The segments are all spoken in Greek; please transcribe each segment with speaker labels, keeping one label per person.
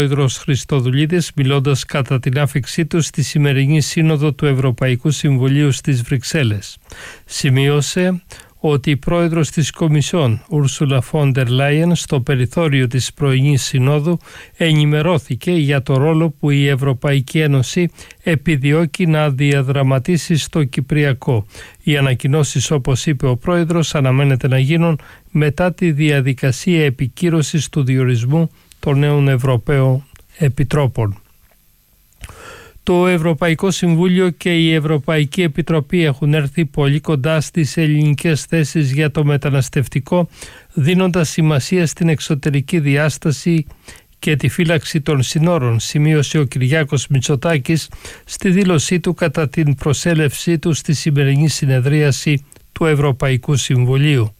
Speaker 1: Ο Πρόεδρος Χριστοδουλίδης, μιλώντας κατά την άφιξή του στη σημερινή σύνοδο του Ευρωπαϊκού Συμβουλίου στις Βρυξέλλες, σημείωσε ότι η πρόεδρος της Κομισιόν, Ούρσουλα φον ντερ Λάιεν, στο περιθώριο της πρωινής συνόδου ενημερώθηκε για το ρόλο που η Ευρωπαϊκή Ένωση επιδιώκει να διαδραματίσει στο Κυπριακό. Οι ανακοινώσεις, όπως είπε ο πρόεδρος, αναμένεται να γίνουν μετά τη διαδικασία επικύρωσης του διορισμού των νέων Ευρωπαίων Επιτρόπων. Το Ευρωπαϊκό Συμβούλιο και η Ευρωπαϊκή Επιτροπή έχουν έρθει πολύ κοντά στις ελληνικές θέσεις για το μεταναστευτικό, δίνοντας σημασία στην εξωτερική διάσταση και τη φύλαξη των συνόρων, σημείωσε ο Κυριάκος Μητσοτάκης στη δήλωσή του κατά την προσέλευσή του στη σημερινή συνεδρίαση του Ευρωπαϊκού Συμβουλίου.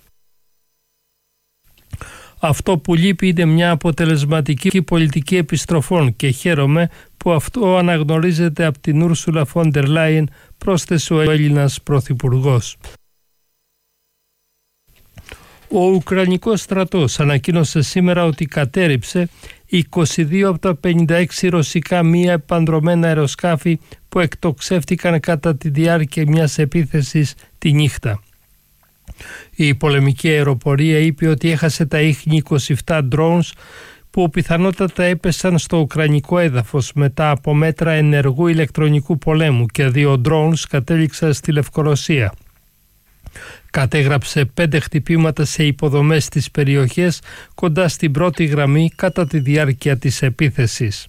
Speaker 1: Αυτό που λείπει είναι μια αποτελεσματική πολιτική επιστροφών και χαίρομαι που αυτό αναγνωρίζεται από την Ούρσουλα φον ντερ Λάιεν, πρόσθεσε ο Έλληνας Πρωθυπουργός. Ο Ουκρανικός στρατός ανακοίνωσε σήμερα ότι κατέρριψε 22 από τα 56 ρωσικά μη επανδρωμένα αεροσκάφη που εκτοξεύτηκαν κατά τη διάρκεια μιας επίθεσης τη νύχτα. Η πολεμική αεροπορία είπε ότι έχασε τα ίχνη 27 drones που πιθανότατα έπεσαν στο ουκρανικό έδαφος μετά από μέτρα ενεργού ηλεκτρονικού πολέμου και 2 drones κατέληξαν στη Λευκορωσία. Κατέγραψε 5 χτυπήματα σε υποδομές στις περιοχές κοντά στην πρώτη γραμμή κατά τη διάρκεια της επίθεσης.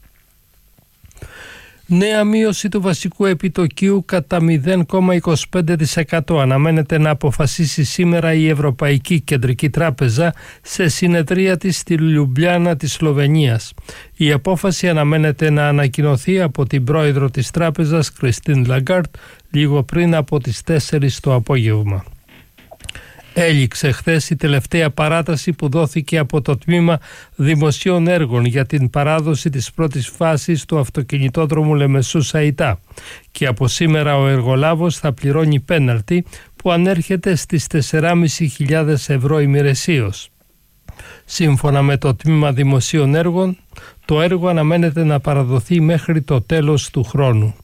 Speaker 1: Νέα μείωση του βασικού επιτοκίου κατά 0,25% αναμένεται να αποφασίσει σήμερα η Ευρωπαϊκή Κεντρική Τράπεζα σε συνεδρία της στη Λιουμπλιάνα της Σλοβενίας. Η απόφαση αναμένεται να ανακοινωθεί από την πρόεδρο της τράπεζας Κριστίν Λαγκάρτ λίγο πριν από τις 4 το απόγευμα. Έληξε χθες η τελευταία παράταση που δόθηκε από το Τμήμα Δημοσίων Έργων για την παράδοση της πρώτης φάσης του αυτοκινητόδρομου Λεμεσού Σαϊτά και από σήμερα ο εργολάβος θα πληρώνει πέναλτι που ανέρχεται στις 4.500 ευρώ ημερησίως. Σύμφωνα με το Τμήμα Δημοσίων Έργων, το έργο αναμένεται να παραδοθεί μέχρι το τέλος του χρόνου.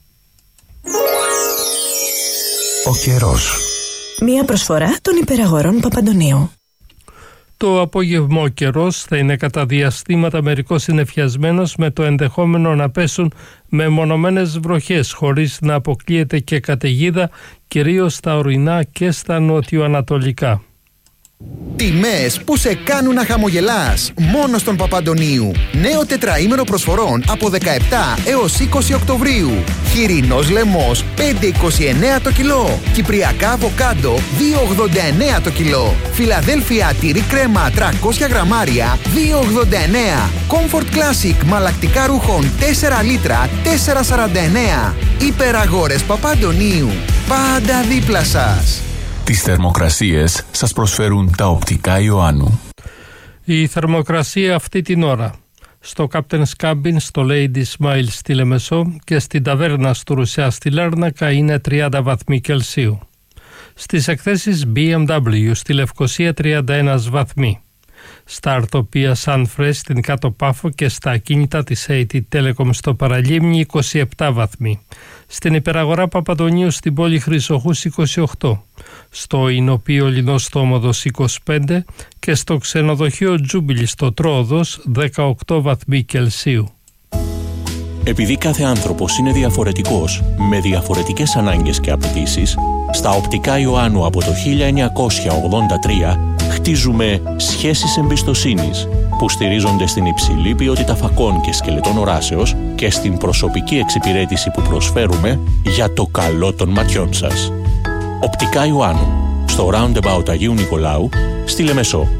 Speaker 2: Ο καιρός. Μία προσφορά των υπεραγορών Παπαντονίου.
Speaker 1: Το απόγευμα ο καιρός θα είναι κατά διαστήματα μερικώς συννεφιασμένος με το ενδεχόμενο να πέσουν μεμονωμένες βροχές χωρίς να αποκλείεται και καταιγίδα, κυρίως στα ορεινά και στα νοτιοανατολικά.
Speaker 3: Τιμές που σε κάνουν να χαμογελάς. Μόνο στον Παπαντονίου. Νέο τετραήμερο προσφορών από 17 έως 20 Οκτωβρίου. Χοιρινός λαιμός 5,29 το κιλό. Κυπριακά αβοκάντο 2,89 το κιλό. Φιλαδέλφια τυρί κρέμα 300 γραμμάρια 2,89. Comfort Classic μαλακτικά ρούχων 4 λίτρα 4,49. Υπεραγόρες Παπαντονίου. Πάντα δίπλα σας.
Speaker 2: Τις θερμοκρασίες σας προσφέρουν τα οπτικά Ιωάννου.
Speaker 1: Η θερμοκρασία αυτή την ώρα στο Captain's Cabin, στο Lady Smile στη Λεμεσό και στην ταβέρνα του Ρουσιά στη Λάρνακα είναι 30 βαθμοί Κελσίου. Στις εκθέσεις BMW στη Λευκοσία 31 βαθμοί. Στα αρτοπία Sunfresh στην Κάτω Πάφο και στα ακίνητα της AT Telecom στο Παραλίμνη 27 βαθμοί. Στην υπεραγορά Παπαντονίου στην πόλη Χρυσοχούς 28. Στο Ινοπείο Λινόστομοδος 25 και στο ξενοδοχείο Τζούμπιλι στο Τρόοδος 18 βαθμοί Κελσίου.
Speaker 4: Επειδή κάθε άνθρωπος είναι διαφορετικός, με διαφορετικές ανάγκες και απαιτήσεις, στα οπτικά Ιωάννου από το 1983 χτίζουμε σχέσεις εμπιστοσύνης που στηρίζονται στην υψηλή ποιότητα φακών και σκελετών οράσεως και στην προσωπική εξυπηρέτηση που προσφέρουμε για το καλό των ματιών σας. Οπτικά Ιωάννου, στο Roundabout Αγίου Νικολάου, στη Λεμεσό.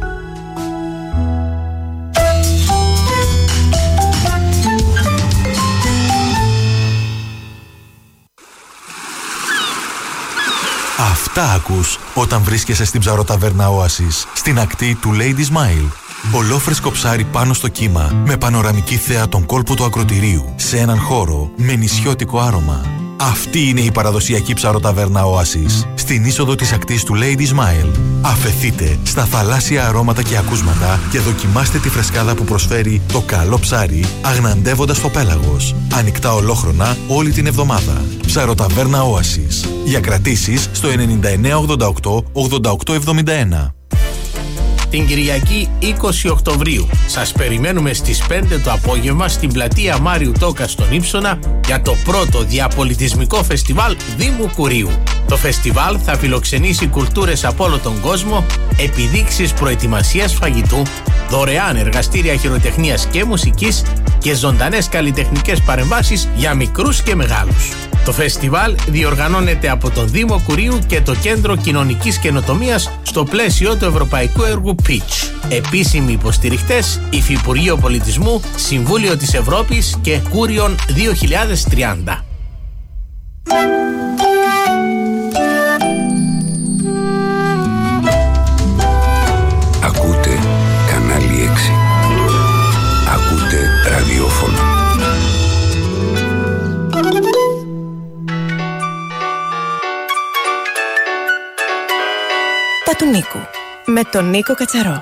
Speaker 2: Αυτά ακούς όταν βρίσκεσαι στην ψαροταβέρνα Oasis, στην ακτή του Lady Smile. Ολόφρεσκο ψάρι πάνω στο κύμα, με πανοραμική θέα τον κόλπο του ακροτηρίου, σε έναν χώρο με νησιώτικο άρωμα. Αυτή είναι η παραδοσιακή ψαροταβέρνα Oasis, στην είσοδο της ακτής του Lady Smile. Αφεθείτε στα θαλάσσια αρώματα και ακούσματα και δοκιμάστε τη φρεσκάδα που προσφέρει το καλό ψάρι, αγναντεύοντας το πέλαγος. Ανοιχτά ολόχρονα όλη την εβδομάδα. Ψαροταβέρνα Oasis. Για κρατήσεις στο 9988 8871.
Speaker 5: Την Κυριακή 20 Οκτωβρίου σας περιμένουμε στις 5 το απόγευμα στην πλατεία Μάριου Τόκα στον Ύψωνα για το πρώτο διαπολιτισμικό φεστιβάλ Δήμου Κουρίου. Το φεστιβάλ θα φιλοξενήσει κουλτούρες από όλο τον κόσμο, επιδείξεις προετοιμασίας φαγητού, δωρεάν εργαστήρια χειροτεχνίας και μουσικής και ζωντανές καλλιτεχνικές παρεμβάσεις για μικρούς και μεγάλους. Το φεστιβάλ διοργανώνεται από τον Δήμο Κουρίου και το Κέντρο Κοινωνικής Καινοτομίας στο πλαίσιο του Ευρωπαϊκού Έργου Pitch. Επίσημοι υποστηριχτές: Υφυπουργείο Πολιτισμού, Συμβούλιο της Ευρώπης και Κούριον 2030.
Speaker 6: Ακούτε κανάλι 6. Ακούτε ραδιόφωνο.
Speaker 7: Τα του Νίκου με τον Νίκο Κατσαρό.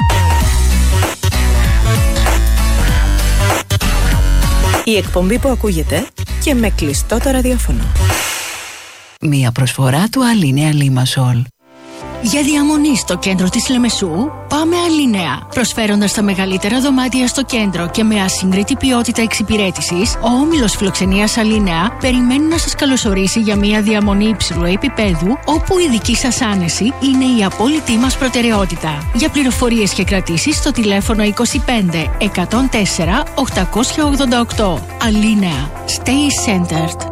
Speaker 7: Η εκπομπή που ακούγεται και με κλειστό το ραδιόφωνο.
Speaker 8: Μία προσφορά του Αλίνεα Λίμασολ.
Speaker 9: Για διαμονή στο κέντρο της Λεμεσού, πάμε Αλίνεα. Προσφέροντας τα μεγαλύτερα δωμάτια στο κέντρο και με ασύγκριτη ποιότητα εξυπηρέτησης, ο όμιλος φιλοξενίας Αλίνεα περιμένει να σας καλωσορίσει για μια διαμονή υψηλού επίπεδου, όπου η δική σας άνεση είναι η απόλυτη μας προτεραιότητα. Για πληροφορίες και κρατήσεις στο τηλέφωνο 25 104 888. Αλίνεα. Stay centered.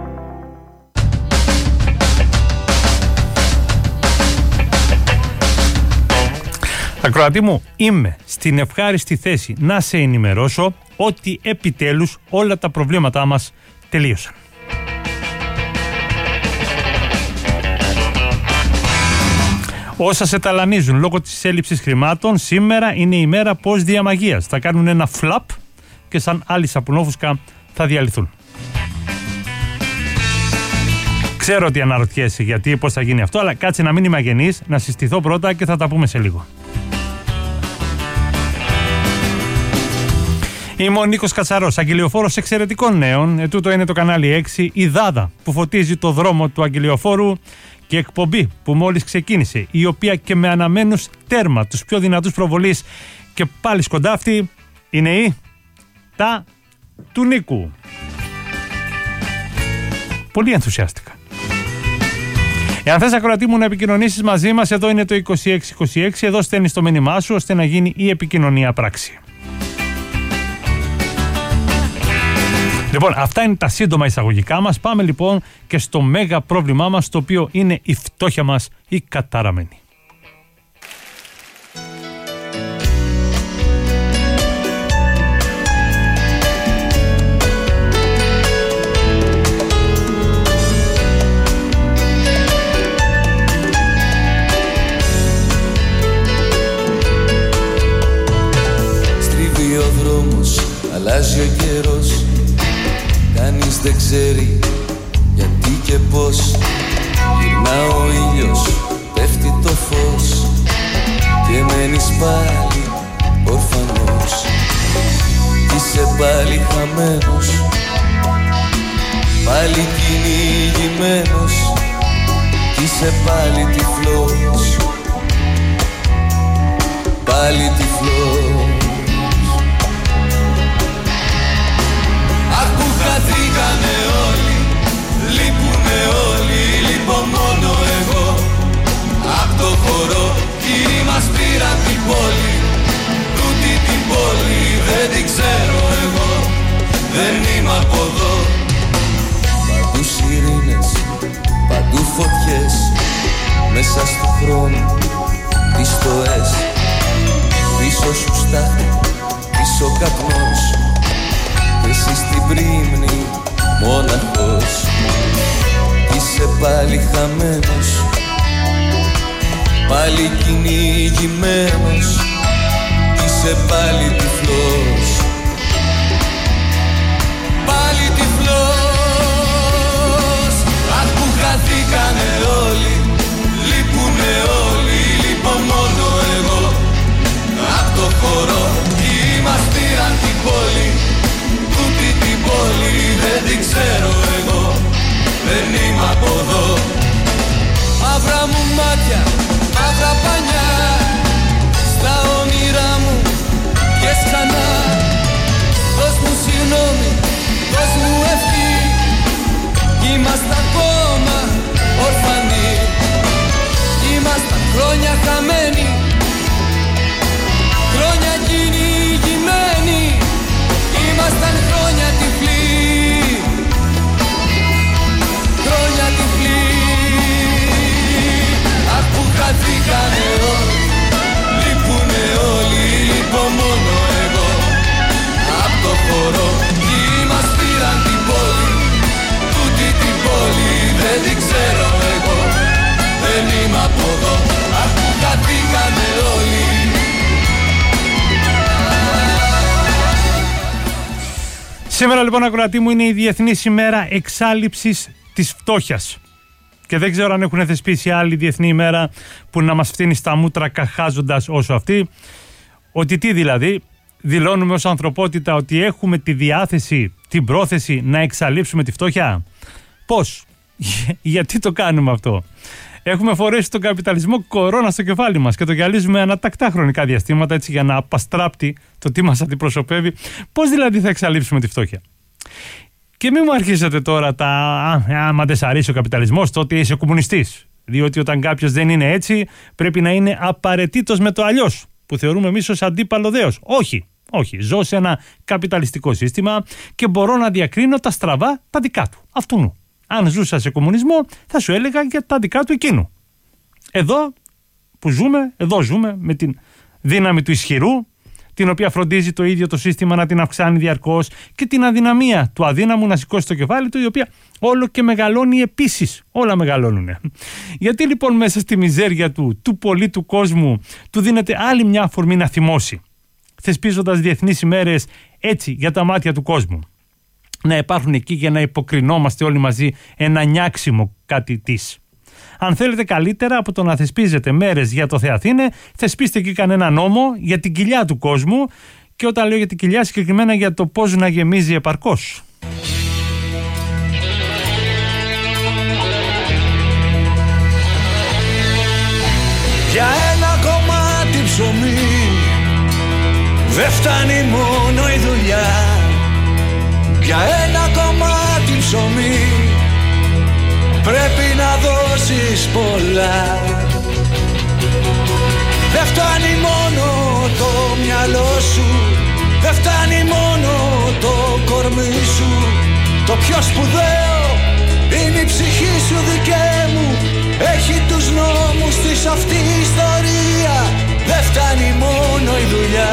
Speaker 10: Ακροατή μου, είμαι στην ευχάριστη θέση να σε ενημερώσω ότι επιτέλους όλα τα προβλήματά μας τελείωσαν. Όσα σε ταλανίζουν λόγω της έλλειψης χρημάτων, σήμερα είναι η μέρα πώς διαμαγείας. Θα κάνουν ένα φλαπ και σαν άλλη σαπουνόφουσκα θα διαλυθούν. Ξέρω ότι αναρωτιέσαι γιατί, πώς θα γίνει αυτό, αλλά κάτσε να μην είμαι αγενής, να συστηθώ πρώτα και θα τα πούμε σε λίγο. Είμαι ο Νίκος Κατσαρός, αγγελιοφόρος εξαιρετικών νέων. Τούτο είναι το κανάλι 6, η Δάδα που φωτίζει το δρόμο του αγγελιοφόρου και εκπομπή που μόλις ξεκίνησε, η οποία και με αναμένους τέρμα τους πιο δυνατούς προβολείς και πάλι σκοντάφτη είναι η Τα του Νίκου. Πολύ ενθουσιάστηκα. Εάν θες, ακροατή μου, να επικοινωνήσεις μαζί μας, εδώ είναι το 2626, εδώ στέλνεις το μήνυμά σου ώστε να γίνει η επικοινωνία πράξη. Λοιπόν, αυτά είναι τα σύντομα εισαγωγικά μας. Πάμε λοιπόν και στο μέγα πρόβλημά μας, το οποίο είναι η φτώχεια μας, η καταραμένη.
Speaker 11: Στρίβει ο δρόμος, αλλάζει ο καιρός, κανείς δεν ξέρει γιατί και πώς. Γυρνά ο ήλιος, πέφτει το φως και μένεις πάλι ορφανός. Είσαι πάλι χαμένος, πάλι κυνηγημένος, είσαι πάλι τυφλός, πάλι τυφλός. Αχ, που χαθήκανε όλοι, λείπουνε όλοι, λείπω μόνο εγώ. Απ' το χορό κύριοι μας πήραν την πόλη, τούτη την πόλη δεν την ξέρω εγώ, δεν είμαι από εδώ. Παντού σιρήνες, παντού φωτιές, μέσα στο χρόνο τις στοές. Πίσω σου στάχτη, πίσω καπνός, εσύ στην πρίμνη μόναχος. Είσαι πάλι χαμένος, πάλι κυνηγημένος, είσαι πάλι τυφλός, πάλι τυφλός. χρόνια χαμένοι, χρόνια κυνηγημένοι, ήμασταν χρόνια τυφλοί, χρόνια τυφλοί. Αχ που χαθήκανε όλοι, λείπουνε όλοι, λείπω μόνο εγώ. Απ' το χώρο κι μας πήραν την πόλη, τούτη την πόλη δεν την ξέρω εγώ. Δεν είμαι από εδώ, αχ που χαθήκανε όλοι.
Speaker 10: Σήμερα λοιπόν, ακροατή μου, είναι η Διεθνής ημέρα εξάλειψης της φτώχειας. Και δεν ξέρω αν έχουν θεσπίσει άλλη διεθνή ημέρα που να μας φτύνει στα μούτρα καχάζοντας όσο αυτή. Ότι τι δηλαδή, δηλώνουμε ως ανθρωπότητα ότι έχουμε τη διάθεση, την πρόθεση να εξαλείψουμε τη φτώχεια. Πώς, γιατί το κάνουμε αυτό? Έχουμε φορέσει τον καπιταλισμό κορώνα στο κεφάλι μας και το γυαλίζουμε ανατακτά χρονικά διαστήματα, έτσι, για να απαστράπτει το τι μας αντιπροσωπεύει. Πώς δηλαδή θα εξαλείψουμε τη φτώχεια? Και μην μου αρχίσετε τώρα άμα δεν σ' αρέσει ο καπιταλισμός, τότε είσαι κομμουνιστής. Διότι όταν κάποιος δεν είναι έτσι, πρέπει να είναι απαραίτητος με το αλλιώς, που θεωρούμε εμείς ως αντίπαλο δέος. Όχι. Ζω σε ένα καπιταλιστικό σύστημα και μπορώ να διακρίνω τα στραβά τα δικά του. Αυτού. Αν ζούσα σε κομμουνισμό, θα σου έλεγα για τα δικά του εκείνου. Εδώ ζούμε με την δύναμη του ισχυρού, την οποία φροντίζει το ίδιο το σύστημα να την αυξάνει διαρκώς, και την αδυναμία του αδύναμου να σηκώσει το κεφάλι του, η οποία όλο και μεγαλώνει επίσης. Όλα μεγαλώνουνε. Γιατί λοιπόν μέσα στη μιζέρια του πολίτου κόσμου, του δίνεται άλλη μια αφορμή να θυμώσει, θεσπίζοντας διεθνείς ημέρες έτσι για τα μάτια του κόσμου? Να υπάρχουν εκεί για να υποκρινόμαστε όλοι μαζί ένα νιάξιμο κάτι της. Αν θέλετε καλύτερα από το να θεσπίζετε μέρες για το Θεαθήνε, θεσπίστε εκεί κανένα νόμο για την κοιλιά του κόσμου, και όταν λέω για την κοιλιά, συγκεκριμένα για το πώς να γεμίζει επαρκώς.
Speaker 11: Για ένα κομμάτι ψωμί δεν φτάνει μόνο η δουλειά. Για ένα κομμάτι ψωμί πρέπει να δώσεις πολλά. Δεν φτάνει μόνο το μυαλό σου, δεν φτάνει μόνο το κορμί σου. Το πιο σπουδαίο είναι η ψυχή σου, δικέ μου. Έχει τους νόμους της αυτή η ιστορία. Δεν φτάνει μόνο η δουλειά.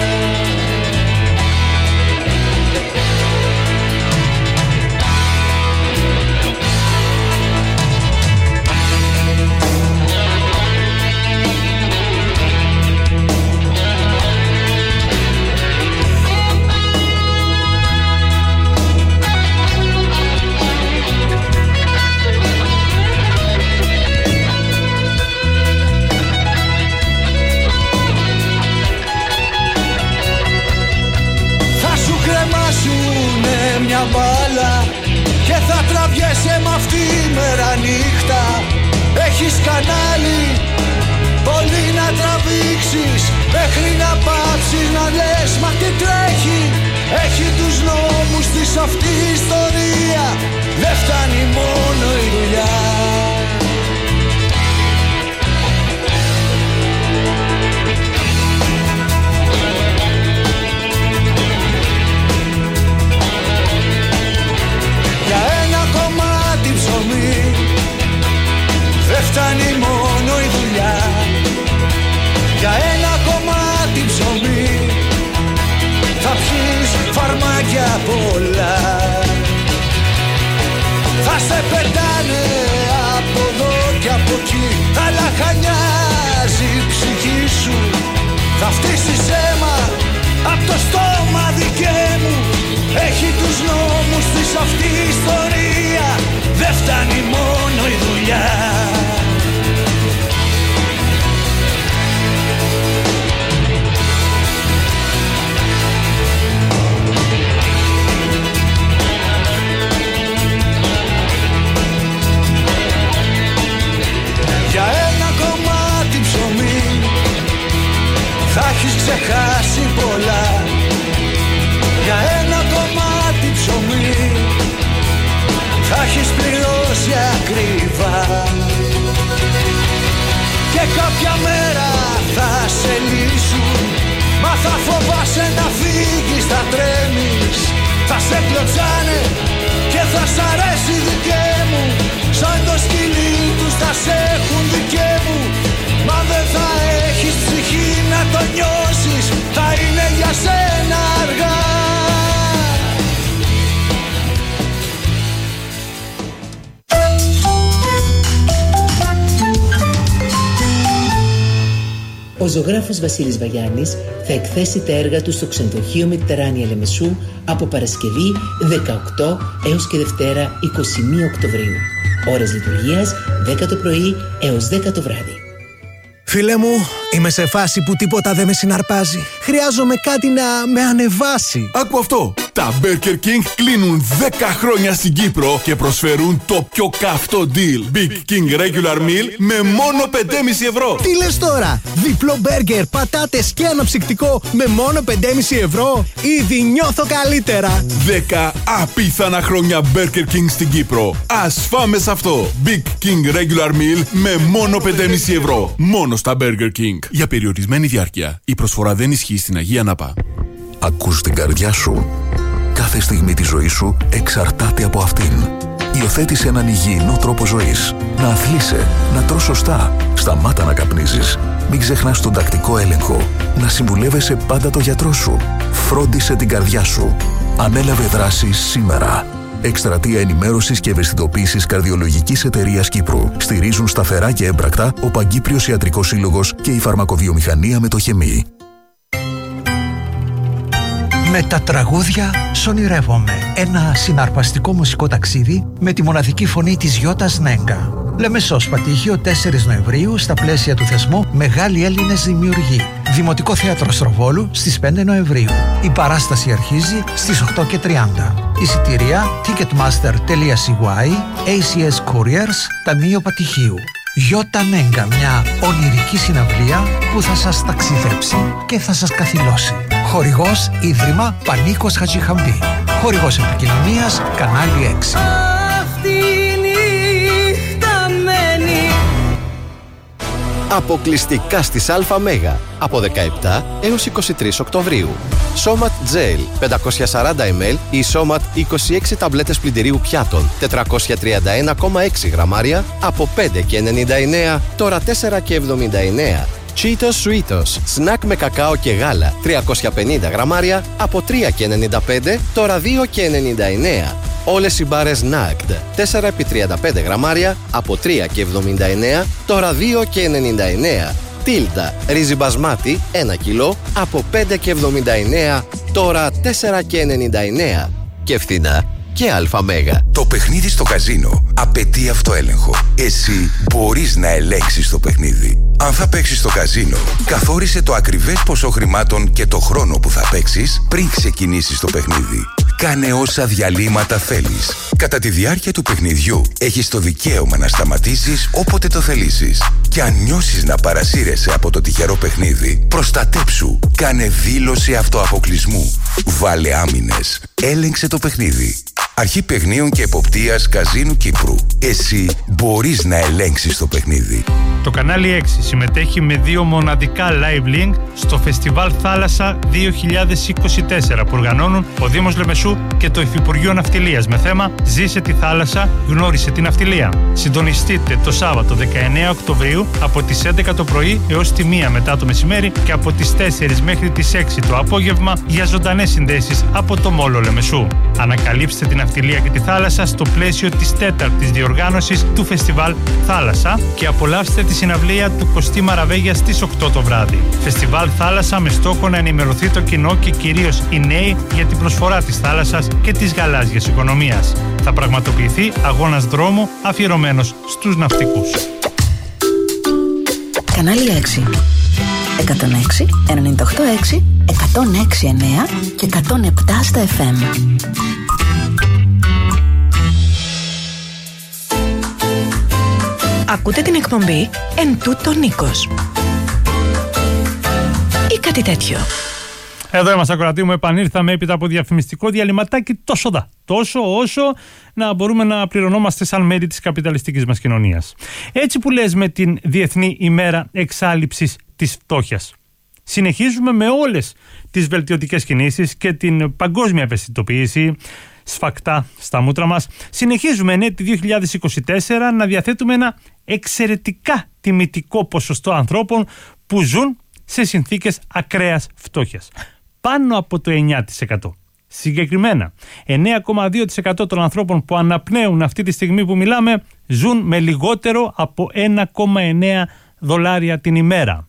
Speaker 11: Μια μπάλα και θα τραβιέσαι μ' αυτή μέρα νύχτα. Έχεις κανάλι πολύ να τραβήξεις, μέχρι να πάψεις να λες μα τι τρέχει. Έχει τους νόμους της αυτή η ιστορία. Δεν φτάνει μόνο η δουλειά. Δεν φτάνει μόνο η δουλειά. Για ένα κομμάτι ψωμί θα πιεις φαρμάκια πολλά. Θα σε πετάνε από εδώ και από εκεί, θα λαχανιάζει η ψυχή σου. Θα φτύσεις αίμα απ' το στόμα, δικέ μου. Έχει τους νόμους της αυτή η ιστορία. Δεν φτάνει μόνο η δουλειά. Για ένα κομμάτι ψωμί θα έχεις ξεχάσει πολλά. Για ένα κομμάτι ψωμί θα έχεις πληρώσει ακριβά. και κάποια μέρα θα σε λύσουν. Μα θα φοβάσαι να φύγεις, θα τρέμεις, θα σε κλωτσάνε και θα σ' αρέσει δικέ μου. Σαν το σκυλί τους θα σε έχουν δικέ μου. Μα δεν θα έχεις ψυχή να το νιώσεις, θα είναι για σένα αργά.
Speaker 12: Ο ζωγράφος Βασίλης Βαγιάννης θα εκθέσει τα έργα του στο ξενοδοχείο Mediterranea Λεμεσού από Παρασκευή 18 έως και Δευτέρα 21 Οκτωβρίου. Ώρες λειτουργίας 10 το πρωί έως 10 το βράδυ.
Speaker 13: Φίλε μου, είμαι σε φάση που τίποτα δεν με συναρπάζει. Χρειάζομαι κάτι να με ανεβάσει.
Speaker 14: Άκου αυτό! Τα Burger King κλείνουν 10 χρόνια στην Κύπρο και προσφέρουν το πιο καυτό deal. Big King Regular Meal με μόνο 5,5 ευρώ.
Speaker 13: Τι λες τώρα? Διπλό μπέργκερ, πατάτες και αναψυκτικό με μόνο 5,5 ευρώ? Ήδη νιώθω καλύτερα.
Speaker 14: 10 απίθανα χρόνια Burger King στην Κύπρο. Ας φάμε σε αυτό. Big King Regular Meal με μόνο 5,5 ευρώ. Μόνο στα Burger King. Για περιορισμένη διάρκεια. Η προσφορά δεν ισχύει στην Αγία Ναπά.
Speaker 6: Ακούς την καρδιά σου. Κάθε στιγμή της ζωής σου εξαρτάται από αυτήν. Υιοθέτησε έναν υγιεινό τρόπο ζωής. Να αθλείσαι, να τρως σωστά. Σταμάτα να καπνίζεις. Μην ξεχνάς τον τακτικό έλεγχο. Να συμβουλεύεσαι πάντα το γιατρό σου. Φρόντισε την καρδιά σου. Ανέλαβε δράση σήμερα. Εκστρατεία ενημέρωσης και ευαισθητοποίησης Καρδιολογικής Εταιρείας Κύπρου. Στηρίζουν σταθερά και έμπρακτα ο Παγκύπριος Ιατρικός Σύλλογος και η Φαρμακοβιομηχανία Μετοχεμή.
Speaker 15: Με τα τραγούδια σονιρεύομαι. Ένα συναρπαστικό μουσικό ταξίδι με τη μοναδική φωνή της Γιώτας Νέγκα. Λεμεσός, Πατήχιο, 4 Νοεμβρίου, στα πλαίσια του θεσμού Μεγάλοι Έλληνες Δημιουργοί. Δημοτικό Θέατρο Στροβόλου στις 5 Νοεμβρίου. Η παράσταση αρχίζει στις 8:30. Εισιτήρια ticketmaster.cy, ACS Couriers, Ταμείο Πατηχίου. Γιώτα Νέγκα, μια ονειρική συναυλία που θα σας ταξιδέψει και θα σας καθυλώσει. Χορηγός Ίδρυμα Πανίκος Χατζηχαμπή. Χορηγός επικοινωνίας Κανάλι 6.
Speaker 11: Αυτή νύχτα μένει.
Speaker 16: Αποκλειστικά στις ΑΜ από 17 έως 23 Οκτωβρίου. Somat Gel 540 ml ή Somat 26 ταμπλέτες πλυντηρίου πιάτων 431,6 γραμμάρια από 5,99 τώρα 4,79. Cheetos Sweetos, σνακ με κακάο και γάλα 350 γραμμάρια από 3,95 τώρα 2,99. Όλες οι μπάρες NACD 4x35 γραμμάρια από 3,79 τώρα 2,99. Τίλτα ρύζι μπασμάτι 1 κιλό από 5,79 τώρα 4,99. Και φθηνά και αλφα-μέγα.
Speaker 6: Το παιχνίδι στο καζίνο απαιτεί αυτοέλεγχο. Εσύ μπορείς να ελέγξεις το παιχνίδι. Αν θα παίξεις στο καζίνο, καθόρισε το ακριβές ποσό χρημάτων και το χρόνο που θα παίξεις πριν ξεκινήσεις το παιχνίδι. Κάνε όσα διαλύματα θέλεις. Κατά τη διάρκεια του παιχνιδιού έχεις το δικαίωμα να σταματήσεις όποτε το θελήσεις. Και αν νιώσεις να παρασύρεσαι από το τυχερό παιχνίδι, προστατέψου. Κάνε δήλωση αυτοαποκλεισμού. Βάλε άμυνες. Έλεγξε το παιχνίδι. Αρχή Παιχνίων και Εποπτείας Καζίνου Κύπρου. Εσύ μπορείς να ελέγξεις το παιχνίδι.
Speaker 10: Το κανάλι 6 συμμετέχει με 2 μοναδικά live link στο Φεστιβάλ Θάλασσα 2024 που οργανώνουν ο Δήμος Λεμεσού και το Υφυπουργείο Ναυτιλίας με θέμα «Ζήσε τη θάλασσα, γνώρισε την ναυτιλία». Συντονιστείτε το Σάββατο 19 Οκτωβρίου από τις 11 το πρωί έως τη 1 μετά το μεσημέρι και από τις 4 μέχρι τις 6 το απόγευμα για ζωντανές συνδέσεις από το Μόλο Λεμεσού. Ανακαλύψτε την ναυτιλία και τη θάλασσα στο πλαίσιο της 4ης διοργάνωσης του Φεστιβάλ Θάλασσα και απολαύστε τη συναυλία του Κωστή Μαραβέγια στις 8 το βράδυ. Φεστιβάλ Θάλασσα με στόχο να ενημερωθεί το κοινό και κυρίως οι νέοι για την προσφορά της θάλασσας και της γαλάζιας οικονομίας. Θα πραγματοποιηθεί αγώνας δρόμου αφιερωμένος στους ναυτικούς.
Speaker 7: Κανάλι 6. 106, 98,6, 106,9 και 107 στα FM. Ακούτε την εκπομπή «Εν τούτο Νίκος» ή κάτι τέτοιο.
Speaker 10: Εδώ είμαστε, ακροατή μου, επανήλθαμε έπειτα από διαφημιστικό διαλυματάκι τόσο όσο να μπορούμε να πληρωνόμαστε σαν μέλη της καπιταλιστικής μας κοινωνίας. Έτσι που λες με την Διεθνή ημέρα εξάλειψης της φτώχειας. Συνεχίζουμε με όλες τις βελτιωτικές κινήσεις και την παγκόσμια ευαισθητοποίηση σφακτά στα μούτρα μας. Συνεχίζουμε το 2024 να διαθέτουμε ένα εξαιρετικά τιμητικό ποσοστό ανθρώπων που ζουν σε συνθήκες ακραίας φτώχειας. Πάνω από το 9%. Συγκεκριμένα, 9,2% των ανθρώπων που αναπνέουν αυτή τη στιγμή που μιλάμε ζουν με λιγότερο από $1,9 την ημέρα.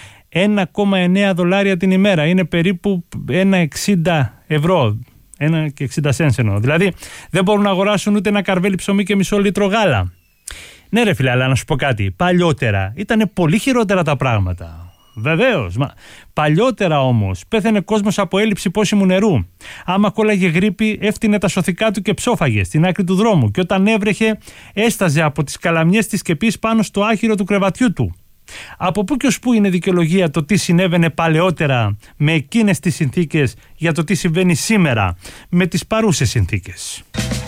Speaker 10: $1,9 την ημέρα είναι περίπου €1,60, 1,60 εννοώ. Δηλαδή δεν μπορούν να αγοράσουν ούτε ένα καρβέλι ψωμί και μισό λίτρο γάλα. Ναι ρε φίλε, αλλά να σου πω κάτι, παλιότερα ήταν πολύ χειρότερα τα πράγματα. Βεβαίως, παλιότερα όμως πέθανε κόσμος από έλλειψη πόσιμου νερού. Άμα κόλλαγε γρίπη, έφτιανε τα σωθικά του και ψόφαγε στην άκρη του δρόμου. Και όταν έβρεχε, έσταζε από τις καλαμιές της σκεπής πάνω στο άχυρο του κρεβατιού του. Από πού και ως πού είναι δικαιολογία το τι συνέβαινε παλαιότερα με εκείνες τις συνθήκες για το τι συμβαίνει σήμερα με τις παρούσες συνθήκες.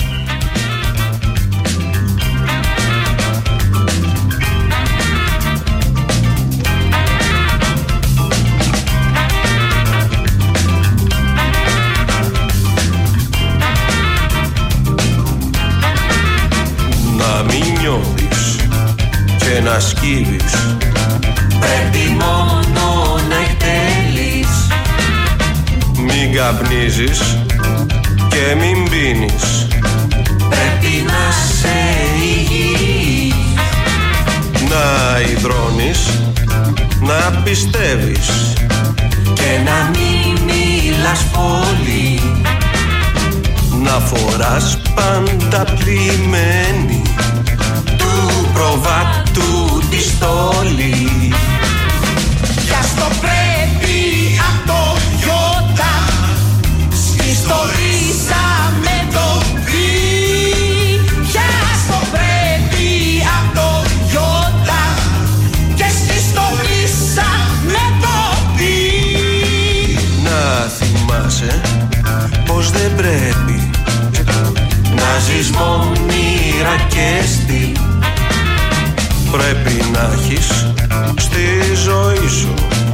Speaker 17: Να μην νιώθεις και να σκύβεις, πρέπει μόνο να εκτελείς. Μην καπνίζεις και μην πίνεις, πρέπει να σε υγιείς. Να υδρώνεις, να πιστεύεις και να μην μιλάς πολύ. Να φοράς πάντα πλημμένη του προβάτου τη στόλη. Κι ας το πρέπει απ' το γιώτα, σχιστορίζα με το βι. Κι ας το πρέπει απ' το γιώτα και σχιστορίζα με το βι. Να θυμάσαι πως δεν πρέπει να ζεις μονήρα και στυλ. Πρέπει να έχεις στη ζωή σου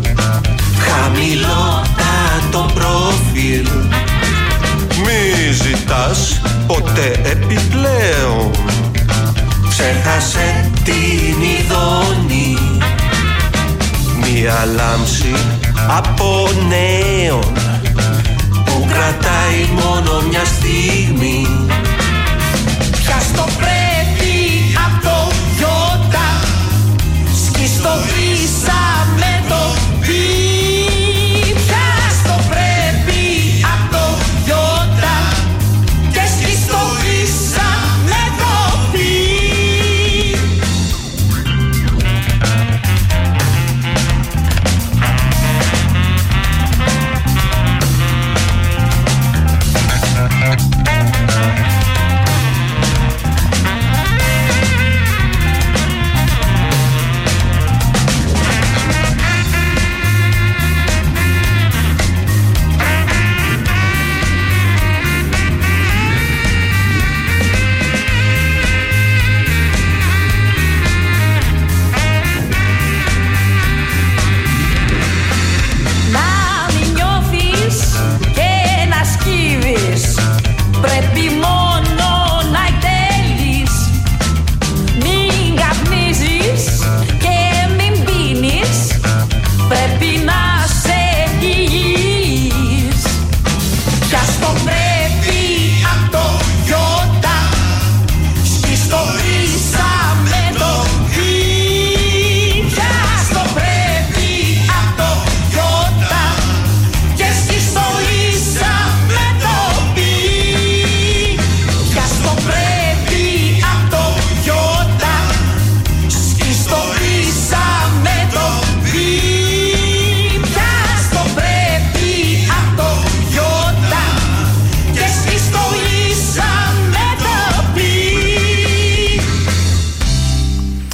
Speaker 17: χαμηλότατο προφίλ. Μη ζητάς ποτέ επιπλέον, ξέχασε την ειδώνη. Μία λάμψη από νέον που κρατάει μόνο μια στιγμή. Κι ας το πρέπει απ' το γιώτα, σκιστοβίσα με το πι. Κι ας το πρέπει απ' το γιώτα και σκιστοβίσα με το πι.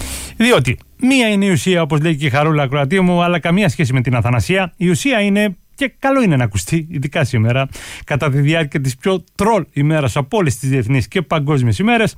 Speaker 10: Διότι μία είναι η ουσία, όπως λέει και η Χαρούλα, ακροατή μου, αλλά καμία σχέση με την Αθανασία. Η ουσία είναι και καλό είναι να ακουστεί, ειδικά σήμερα, κατά τη διάρκεια της πιο τρολ ημέρας από όλες τις διεθνείς και παγκόσμιες ημέρες.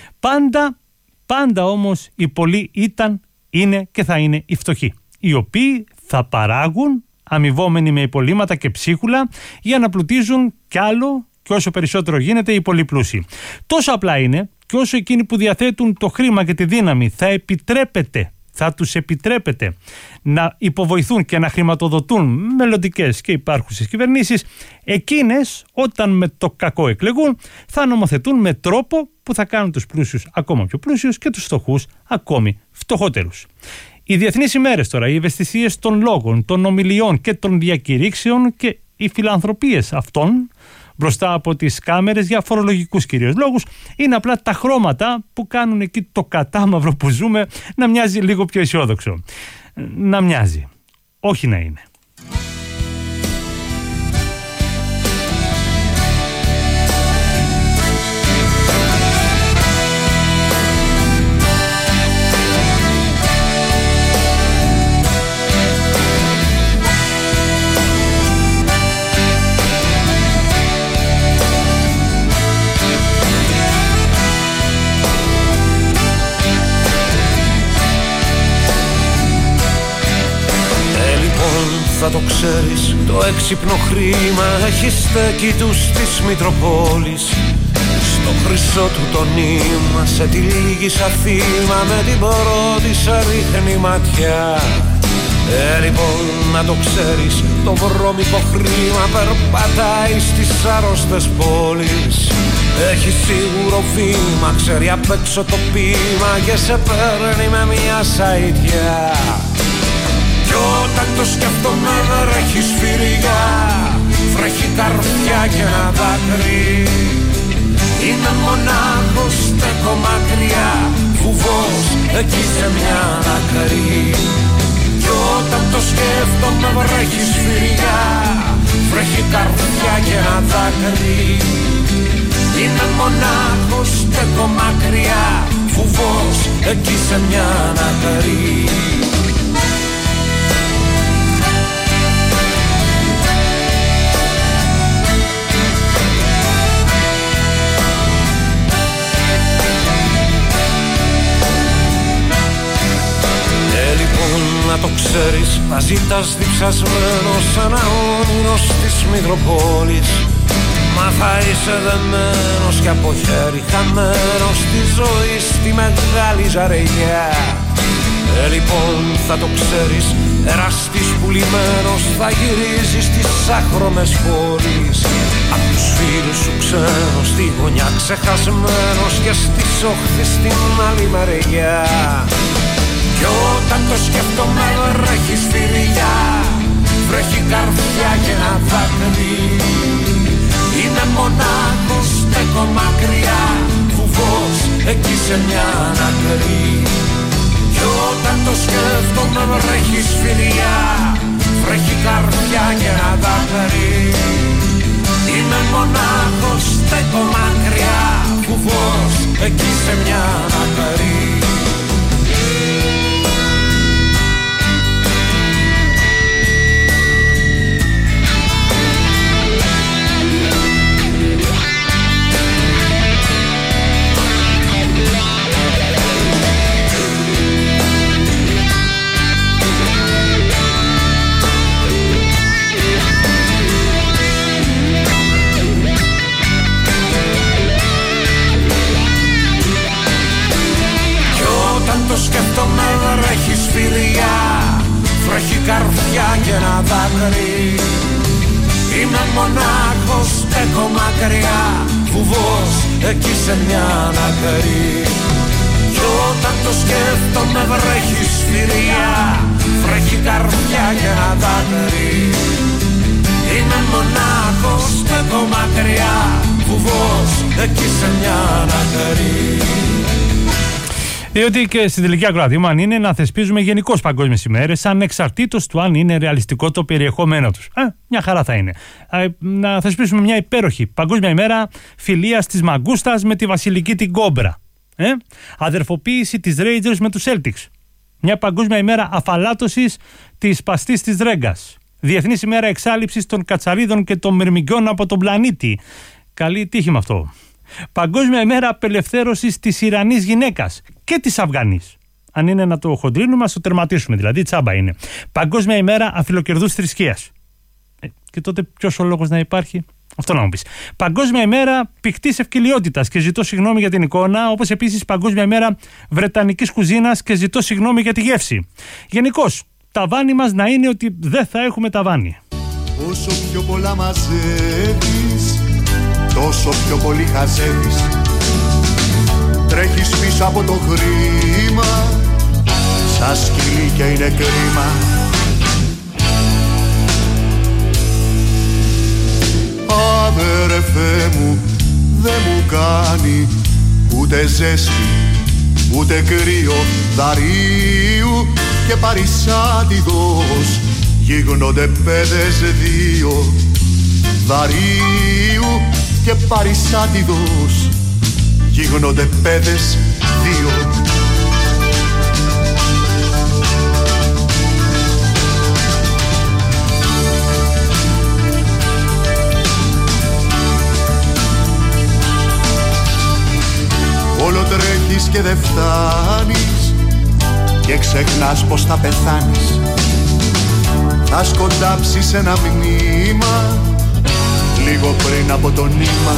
Speaker 10: Πάντα όμως οι πολλοί ήταν, είναι και θα είναι οι φτωχοί, οι οποίοι θα παράγουν αμοιβόμενοι με υπολείμματα και ψίχουλα για να πλουτίζουν κι άλλο και όσο περισσότερο γίνεται οι πολύ πλούσιοι. Τόσο απλά είναι και όσο εκείνοι που διαθέτουν το χρήμα και τη δύναμη θα τους επιτρέπεται να υποβοηθούν και να χρηματοδοτούν μελλοντικές και υπάρχουσες κυβερνήσεις, εκείνες όταν με το κακό εκλεγούν θα νομοθετούν με τρόπο που θα κάνουν τους πλούσιους ακόμα πιο πλούσιους και τους φτωχούς ακόμη φτωχότερους. Οι διεθνείς ημέρες τώρα, οι ευαισθησίες των λόγων, των ομιλιών και των διακηρύξεων και οι φιλανθρωπίες αυτών μπροστά από τις κάμερες για φορολογικούς κυρίως λόγους είναι απλά τα χρώματα που κάνουν εκεί το κατάμαυρο που ζούμε να μοιάζει λίγο πιο αισιόδοξο. Να μοιάζει, όχι να είναι.
Speaker 11: Θα το ξέρεις, το έξυπνο χρήμα έχει στέκει τους της Μητροπόλης. Στο χρυσό του το νήμα σε τυλίγησα θύμα, με την πρώτη σε ρίχνει ματιά. Λοιπόν να το ξέρεις, το βρώμικο χρήμα περπατάει στις άρρωστες πόλεις. Έχει σίγουρο βήμα, ξέρει απ' έξω το ποίημα και σε παίρνει με μια σαϊτιά. Κι όταν το σκέφτομαι βρέχει σφυριά, βρέχει καρφιά και ένα δάκρυ. Είμαι μονάχος, στέκω μακριά, φουβός εκεί σε μια άκρη. Κι όταν το σκέφτομαι βρέχει σφυριά, βρέχει καρφιά και ένα δάκρυ. Είμαι μονάχος, στέκω μακριά, φουβός εκεί σε μια άκρη. Να το ξέρεις, να ζητάς διψασμένος σαν ένα όνειρο της Μητροπόλης. Μα θα είσαι δεμένος και από χέρι χαμένος στη ζωή στη μεγάλη ζαρεγιά. Λοιπόν θα το ξέρεις, εραστής πουλημένος θα γυρίζεις στις άχρωμες πόλεις. Απ' τους φίλους σου ξένος στη γωνιά ξεχασμένος και στις όχθες στην άλλη μεριά. Κι όταν το σκέφτομαι βρέχει σφυριά, βρέχει καρφιά και ένα δάκρυ. Είμαι μονάχος, στέκω μακριά, φουβός εκεί σε μια άκρη. Κι όταν το σκέφτομαι βρέχει σφυριά, βρέχει καρφιά και ένα δάκρυ. Είμαι μονάχος, στέκω μακριά, φουβός εκεί σε μια άκρη. Το σκέφτομαι βρέχει σφυριά, βρέχει καρφιά και ένα δάκρυ. Είμαι μονάχος, στέκω μακριά, φουβός εκεί σε μια άκρη. Κι όταν το σκέφτομαι βρέχει σφυριά, βρέχει καρφιά και ένα δάκρυ. Είμαι μονάχος, στέκω μακριά, φουβός εκεί σε μια άκρη.
Speaker 10: Διότι και στην τελική ακροατή μου, αν είναι να θεσπίζουμε γενικώς παγκόσμιες ημέρες, ανεξαρτήτως του αν είναι ρεαλιστικό το περιεχόμενό τους. Μια χαρά θα είναι. Να θεσπίσουμε μια υπέροχη παγκόσμια ημέρα φιλίας της Μαγκούστας με τη βασιλική την Κόμπρα. Αδερφοποίηση της Rangers με τους Celtics. Μια παγκόσμια ημέρα αφαλάτωσης της Παστής της Ρέγκας. Διεθνής ημέρα εξάλειψης των κατσαρίδων και των μυρμηγκιών από τον πλανήτη. Καλή τύχη με αυτό. Παγκόσμια ημέρα απελευθέρωσης της Ιρανής γυναίκας και της Αφγανής. Αν είναι να το χοντρίνουμε, ας το τερματίσουμε, δηλαδή τσάμπα είναι. Παγκόσμια ημέρα αφιλοκερδούς θρησκείας. Και τότε ποιος ο λόγος να υπάρχει? Αυτό να μου πεις. Παγκόσμια ημέρα πηκτής ευκαιλιότητας και ζητώ συγγνώμη για την εικόνα, όπως επίσης Παγκόσμια ημέρα βρετανικής κουζίνας και ζητώ συγγνώμη για τη γεύση. Γενικώς, ταβάνι μας να είναι ότι δεν θα έχουμε ταβάνι.
Speaker 11: Όσο πιο πολλά μαζεύεις, τόσο πιο πολύ χαζεύεις. Τρέχεις πίσω από το χρήμα, σαν σκυλί και είναι κρίμα. Αδερφέ μου, δε μου κάνει ούτε ζέστη, ούτε κρύο δαρίου και παρισάτιδος. Γίγνονται παιδες δύο, δαρίου και παρισάτιδος. Γίγνονται παιδες δύο. Όλο τρέχεις και δεν φτάνεις και ξεχνάς πως θα πεθάνεις. Θα σκοντάψεις ένα μνήμα λίγο πριν από το νήμα.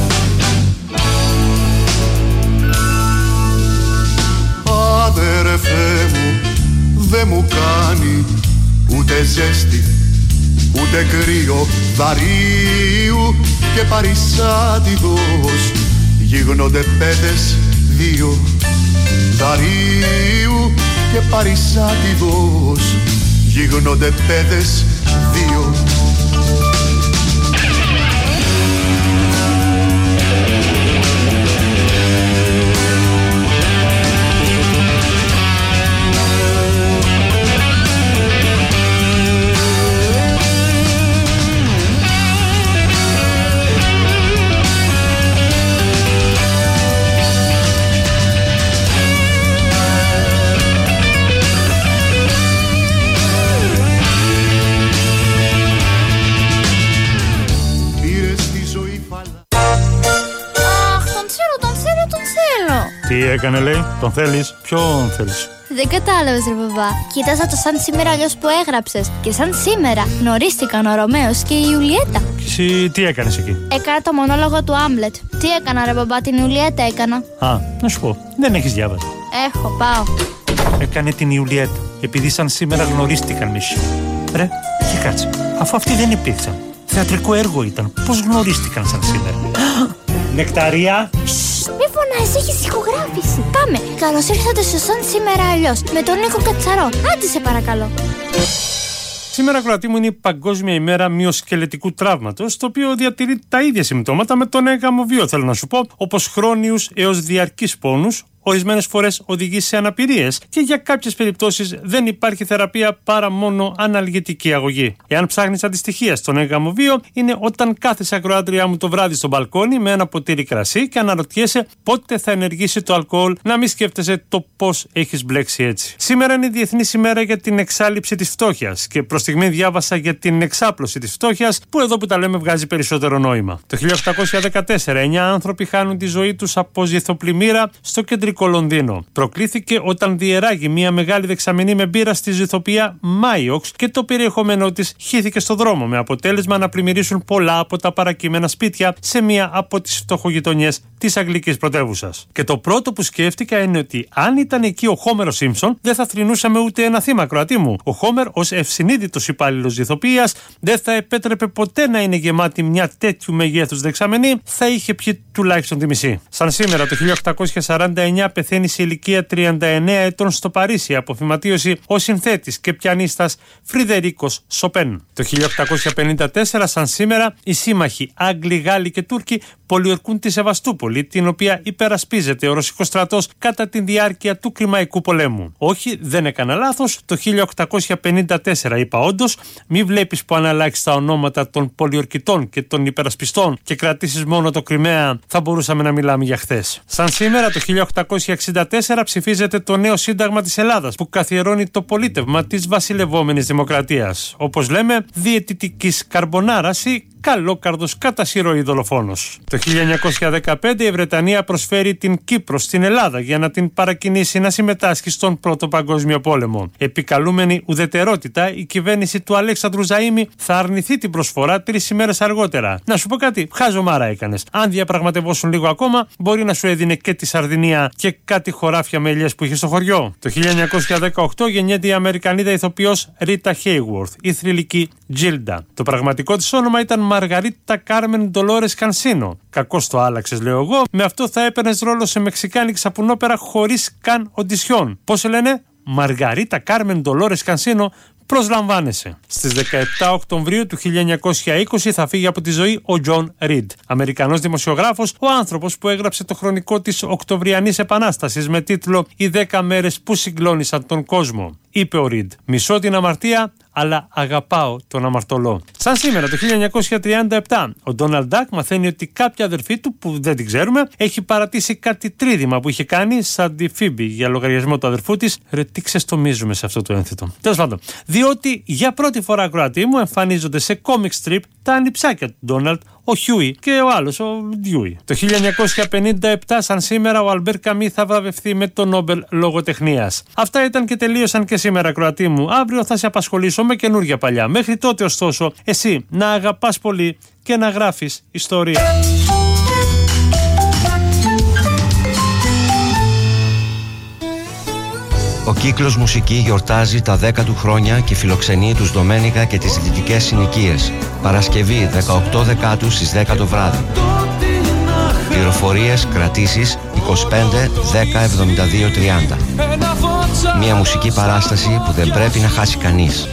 Speaker 11: Αδερφέ μου, δε μου κάνει ούτε ζέστη, ούτε κρύο δαρίου και παρισάτιδος. Γίγνονται παιδες δύο, δαρίου και παρισάτιδος. Γίγνονται παιδες δύο.
Speaker 10: Τι έκανε, λέει, τον θέλεις? Ποιον θέλεις?
Speaker 18: Δεν κατάλαβες, ρε μπαμπά. Κοίταζα το σαν σήμερα αλλιώς που έγραψες. Και σαν σήμερα γνωρίστηκαν ο Ρωμαίος και η Ιουλιέτα.
Speaker 10: Και εσύ τι έκανες εκεί?
Speaker 18: Έκανα το μονόλογο του Άμλετ. Τι έκανα, ρε μπαμπά? Την Ιουλιέτα έκανα.
Speaker 10: Α, να σου πω, δεν έχεις διάβασει.
Speaker 18: Έχω, πάω.
Speaker 10: Έκανε την Ιουλιέτα, επειδή σαν σήμερα γνωρίστηκαν μισή. Ρε, και κάτσε, αφού αυτοί δεν υπήρξαν. Θεατρικό έργο ήταν. Πώς γνωρίστηκαν σαν σήμερα? Νεκταρία!
Speaker 18: Μη φωνάζεις, έχεις ηχογράφηση. Πάμε. Καλώς ήρθατε στο σαν σήμερα αλλιώς. Με τον Νίκο Κατσαρό. Άντε σε παρακαλώ.
Speaker 10: Σήμερα, ακροατή μου, είναι η Παγκόσμια ημέρα μυοσκελετικού τραύματος, το οποίο διατηρεί τα ίδια συμπτώματα με τον γαμοβίο, θέλω να σου πω, όπως χρόνιους έως διαρκείς πόνους, ορισμένες φορές οδηγεί σε αναπηρίες και για κάποιες περιπτώσεις δεν υπάρχει θεραπεία παρά μόνο αναλγητική αγωγή. Εάν ψάχνεις αντιστοιχεία στον γαμοβίο, είναι όταν κάθεσαι, ακροάτριά μου, το βράδυ στο μπαλκόνι με ένα ποτήρι κρασί και αναρωτιέσαι πότε θα ενεργήσει το αλκοόλ, να μην σκέφτεσαι το πώς έχεις μπλέξει έτσι. Σήμερα είναι η Διεθνής ημέρα για την εξάλειψη της φτώχειας και προς στιγμή διάβασα για την εξάπλωση της φτώχειας, που εδώ που τα λέμε βγάζει περισσότερο νόημα. Το 1814, 9 άνθρωποι χάνουν τη ζωή τους από ζυθοπλημμύρα στο κεντρικό Λονδίνο. Προκλήθηκε όταν διεράγει μια μεγάλη δεξαμενή με μπύρα στη ζυθοποιία Μάιοξ και το περιεχόμενό της χύθηκε στο δρόμο, με αποτέλεσμα να πλημμυρίσουν πολλά από τα παρακείμενα σπίτια σε μια από τις φτωχογειτονιές της αγγλικής πρωτεύουσας. Και το πρώτο που σκέφτηκα είναι ότι αν ήταν εκεί ο Χόμερ ο Σίμψον, δεν θα θρηνούσαμε ούτε ένα θύμα, ακροατή μου. Ο Χόμερ, ως ευσυνείδητος υπάλληλος ζυθοποιίας, δεν θα επέτρεπε ποτέ να είναι γεμάτη μια τέτοιου μεγέθους δεξαμενή, θα είχε πιει τουλάχιστον τη μισή. Σαν σήμερα, το 1849, πεθαίνει σε ηλικία 39 ετών στο Παρίσι από φυματίωση ο συνθέτης και πιανίστας Φριδερίκος Σοπέν. Το 1854, σαν σήμερα, οι σύμμαχοι Άγγλοι, Γάλλοι και Τούρκοι πολιορκούν τη Σεβαστούπολη. Μαριούπολη, την οποία υπερασπίζεται ο ρωσικός στρατός κατά τη διάρκεια του Κριμαϊκού πολέμου. Όχι, δεν έκανα λάθος, το 1854 είπα όντως, μη βλέπεις που αν αλλάξεις τα ονόματα των πολιορκητών και των υπερασπιστών και κρατήσεις μόνο το Κριμαία, θα μπορούσαμε να μιλάμε για χθες. Σαν σήμερα, το 1864 ψηφίζεται το νέο Σύνταγμα της Ελλάδας, που καθιερώνει το πολίτευμα της βασιλευόμενης δημοκρατίας. Όπως λέμε, διαιτητικής καρμπονάρας ή καλόκαρδος κατά συρροή δολοφόνος. Το 1915 η Βρετανία προσφέρει την Κύπρο στην Ελλάδα για να την παρακινήσει να συμμετάσχει στον Πρώτο Παγκόσμιο Πόλεμο. Επικαλούμενη ουδετερότητα, η κυβέρνηση του Αλέξανδρου Ζαΐμι θα αρνηθεί την προσφορά 3 ημέρες αργότερα. Να σου πω κάτι, χάζομάρα έκανες. Αν διαπραγματευόσουν λίγο ακόμα, μπορεί να σου έδινε και τη Σαρδινία και κάτι χωράφια με ελιές που είχε στο χωριό. Το 1918 γεννιέται η Αμερικανίδα ηθοποιός Ρίτα Χέιγουορθ, η θρυλική Τζίλντα. Το πραγματικό της όνομα ήταν Μαργαρίτα Κάρμεν Ντολόρες Κανσίνο. Κακώς το άλλαξες, λέω εγώ. Με αυτό θα έπαιρνες ρόλο σε μεξικάνικη σαπουνόπερα χωρίς καν οντισιόν. Πώς σε λένε? Μαργαρίτα Κάρμεν Ντολόρες Κανσίνο. Προσλαμβάνεσαι. Στις 17 Οκτωβρίου του 1920 θα φύγει από τη ζωή ο Τζον Ριντ, Αμερικανός δημοσιογράφος, ο άνθρωπος που έγραψε το χρονικό της Οκτωβριανής Επανάστασης με τίτλο «Οι 10 μέρες που συγκλώνησαν τον κόσμο». Είπε ο Ριντ: «Μισώ την αμαρτία, αλλά αγαπάω τον αμαρτωλό». Σαν σήμερα, το 1937, ο Ντόναλντ Ντακ μαθαίνει ότι κάποια αδερφή του, που δεν την ξέρουμε, έχει παρατήσει κάτι τρίδημα που είχε κάνει σαν τη Φίμπη για λογαριασμό του αδερφού της. Ρε, τι ξεστομίζουμε σε αυτό το ένθετο. Τέλος πάντων, διότι για πρώτη φορά, ακροατή μου, εμφανίζονται σε comic strip τα ανιψάκια του Ντόναλντ, ο Χιούι και ο άλλος, ο Ντιούι. Το 1957, σαν σήμερα, ο Αλμπέρ Καμί θα βραβευτεί με το Νόμπελ Λογοτεχνίας. Αυτά ήταν και τελείωσαν και σήμερα, ακροατή μου. Αύριο θα σε απασχολήσω με καινούργια παλιά. Μέχρι τότε, ωστόσο, εσύ να αγαπάς πολύ και να γράφεις ιστορία.
Speaker 19: Ο Κύκλος Μουσική γιορτάζει τα 10 του χρόνια και φιλοξενεί τους Ντομένικα και τις δυτικές συνοικίες. Παρασκευή 18 Δεκάτου στις 10 το βράδυ. Πληροφορίες, κρατήσεις 25 10 72 30. Μια μουσική παράσταση που δεν πρέπει να χάσει κανείς.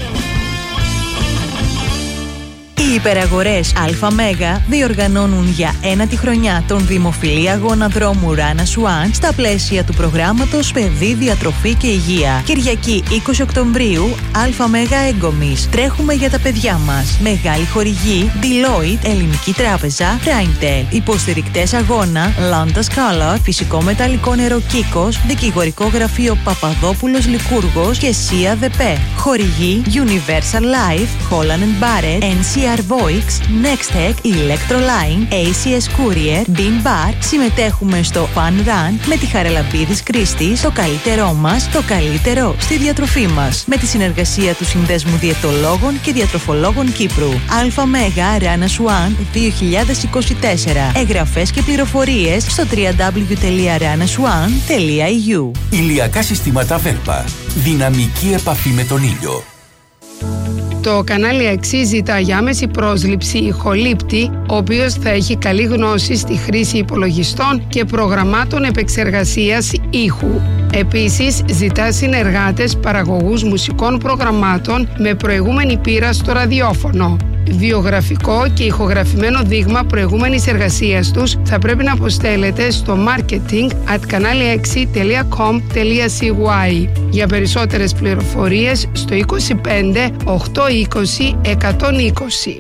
Speaker 20: Οι υπεραγορές ΑΜΕΓΑ διοργανώνουν για 1η χρονιά τον δημοφιλή αγώνα δρόμου Rana Swan στα πλαίσια του προγράμματος Παιδί, Διατροφή και Υγεία. Κυριακή 20 Οκτωβρίου, ΑΜΕΓΑ Έγκομης. Τρέχουμε για τα παιδιά μας. Μεγάλη χορηγή Deloitte, Ελληνική Τράπεζα, Rheintel. Υποστηρικτές αγώνα Landas Color, Φυσικό Μεταλλικό Νερό Κίκος, Δικηγορικό Γραφείο Παπαδόπουλος Λικούργος και ΣΥΑ ΔΕΠΕ. Χορηγή Universal Life, Holland Barrett, NCR Voix, Nextech, Electroline, ACS Courier, Bean Bar. Συμμετέχουμε στο Fun Run με τη Χαραλαμπίδης Κρίστης, το καλύτερό μας, το καλύτερο στη διατροφή μας. Με τη συνεργασία του Συνδέσμου Διαιτολόγων και Διατροφολόγων Κύπρου. ΑΜΕΓΑ Rana Swan 2024. Εγγραφές και πληροφορίες στο www.ranaswan.eu.
Speaker 6: Ηλιακά συστήματα Βέλπα. Δυναμική επαφή με τον ήλιο.
Speaker 21: Το κανάλι Αξί ζητά για άμεση πρόσληψη ηχολήπτη, ο οποίος θα έχει καλή γνώση στη χρήση υπολογιστών και προγραμμάτων επεξεργασίας ήχου. Επίσης, ζητά συνεργάτες παραγωγούς μουσικών προγραμμάτων με προηγούμενη πείρα στο ραδιόφωνο. Βιογραφικό και ηχογραφημένο δείγμα προηγούμενης εργασίας τους θα πρέπει να αποστέλλεται στο marketing@kanaliaxi.com.cy. Για περισσότερες πληροφορίες στο 25 820 120.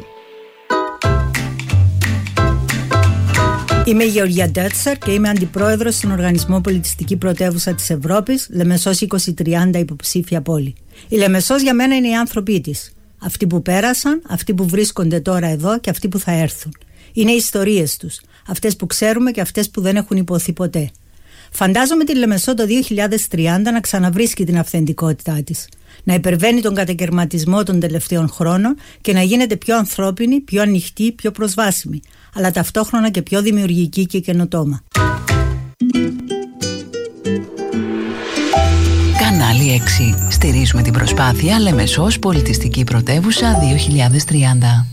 Speaker 22: Είμαι η Γεωργία Ντέτσερ και είμαι αντιπρόεδρος στον Οργανισμό Πολιτιστική Πρωτεύουσα της Ευρώπης, Λεμεσός 2030 υποψήφια πόλη. Η Λεμεσός για μένα είναι οι άνθρωποι της. Αυτοί που πέρασαν, αυτοί που βρίσκονται τώρα εδώ και αυτοί που θα έρθουν. Είναι οι ιστορίες τους, αυτές που ξέρουμε και αυτές που δεν έχουν υποθεί ποτέ. Φαντάζομαι τη Λεμεσό το 2030 να ξαναβρίσκει την αυθεντικότητά της, να υπερβαίνει τον κατακαιρματισμό των τελευταίων χρόνων και να γίνεται πιο ανθρώπινη, πιο ανοιχτή, πιο προσβάσιμη, αλλά ταυτόχρονα και πιο δημιουργική και καινοτόμα.
Speaker 8: Κανάλι 6. Στηρίζουμε την προσπάθεια Λεμεσός Πολιτιστική Πρωτεύουσα 2030.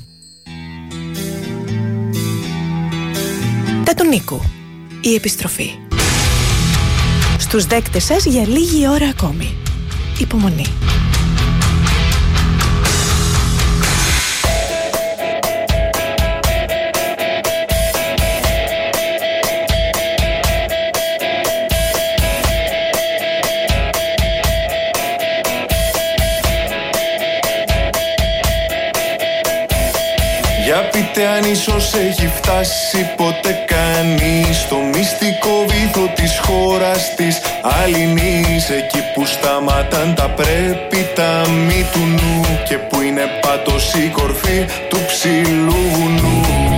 Speaker 7: Τα του Νίκου. Η επιστροφή. Στους δέκτες σας για λίγη ώρα ακόμη. Υπομονή.
Speaker 1: πείτε αν ίσως έχει φτάσει ποτέ κανείς στο μυστικό βήθο της χώρας της Αλληνής, εκεί που σταματάν τα πρέπει τα μη του νου και που είναι πάτος η κορφή του ψηλού βουνού.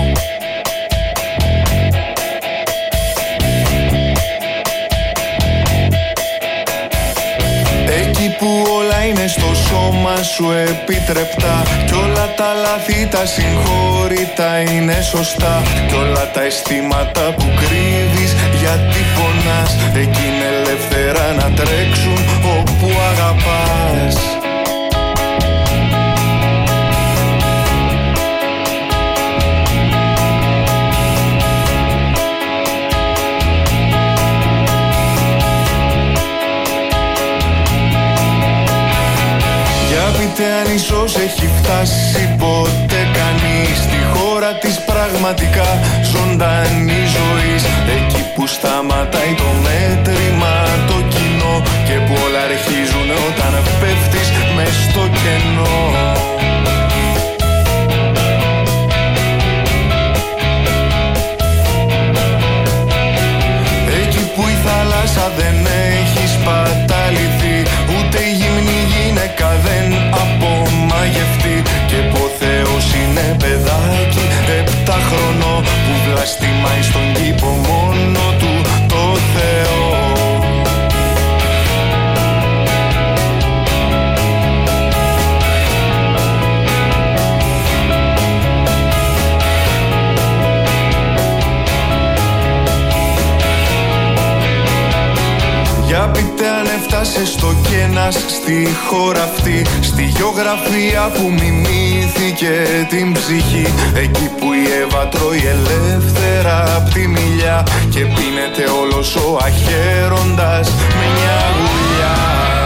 Speaker 1: Εκεί που όλα είναι στο σώμα σου επιτρεπτά κι όλα τα λάθη τα συγχώρητα είναι σωστά κι όλα τα αισθήματα που κρύβεις γιατί πονάς εκεί είναι ελεύθερα να τρέξουν όπου αγαπάς. Πείτε αν ίσως έχει φτάσει ποτέ κανείς στη χώρα της πραγματικά ζωντανή ζωής, εκεί που σταματάει το μέτρημα το κοινό και που όλα αρχίζουν όταν πέφτεις μες στο κενό. Εκεί που η θάλασσα δεν έχει σπαταληθεί, ούτε η γυμνή γυναίκα δεν απομαγευτεί και που ο Θεός είναι παιδάκι 7 χρονών που βλαστημάει στον κήπο μόνο του το Θεό. Για πείτε αν έφτασε στο κένας στη χώρα αυτή, στη γεωγραφία που μιμήθηκε την ψυχή, εκεί που η Εύα τρώει ελεύθερα απ' τη μιλιά και πίνεται όλος ο αχαίροντας μια γουλιά.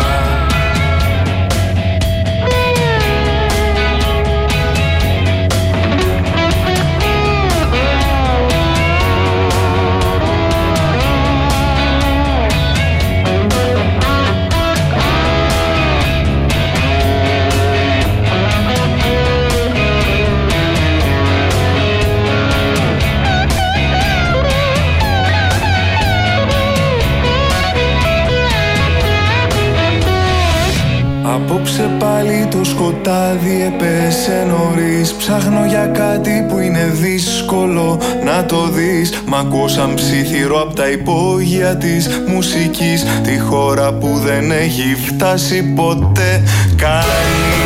Speaker 1: Απόψε πάλι το σκοτάδι έπεσε νωρίς. Ψάχνω για κάτι που είναι δύσκολο να το δεις. Μ' ακούω σαν ψήθυρο απ' τα υπόγεια της μουσικής, τη χώρα που δεν έχει φτάσει ποτέ κανείς.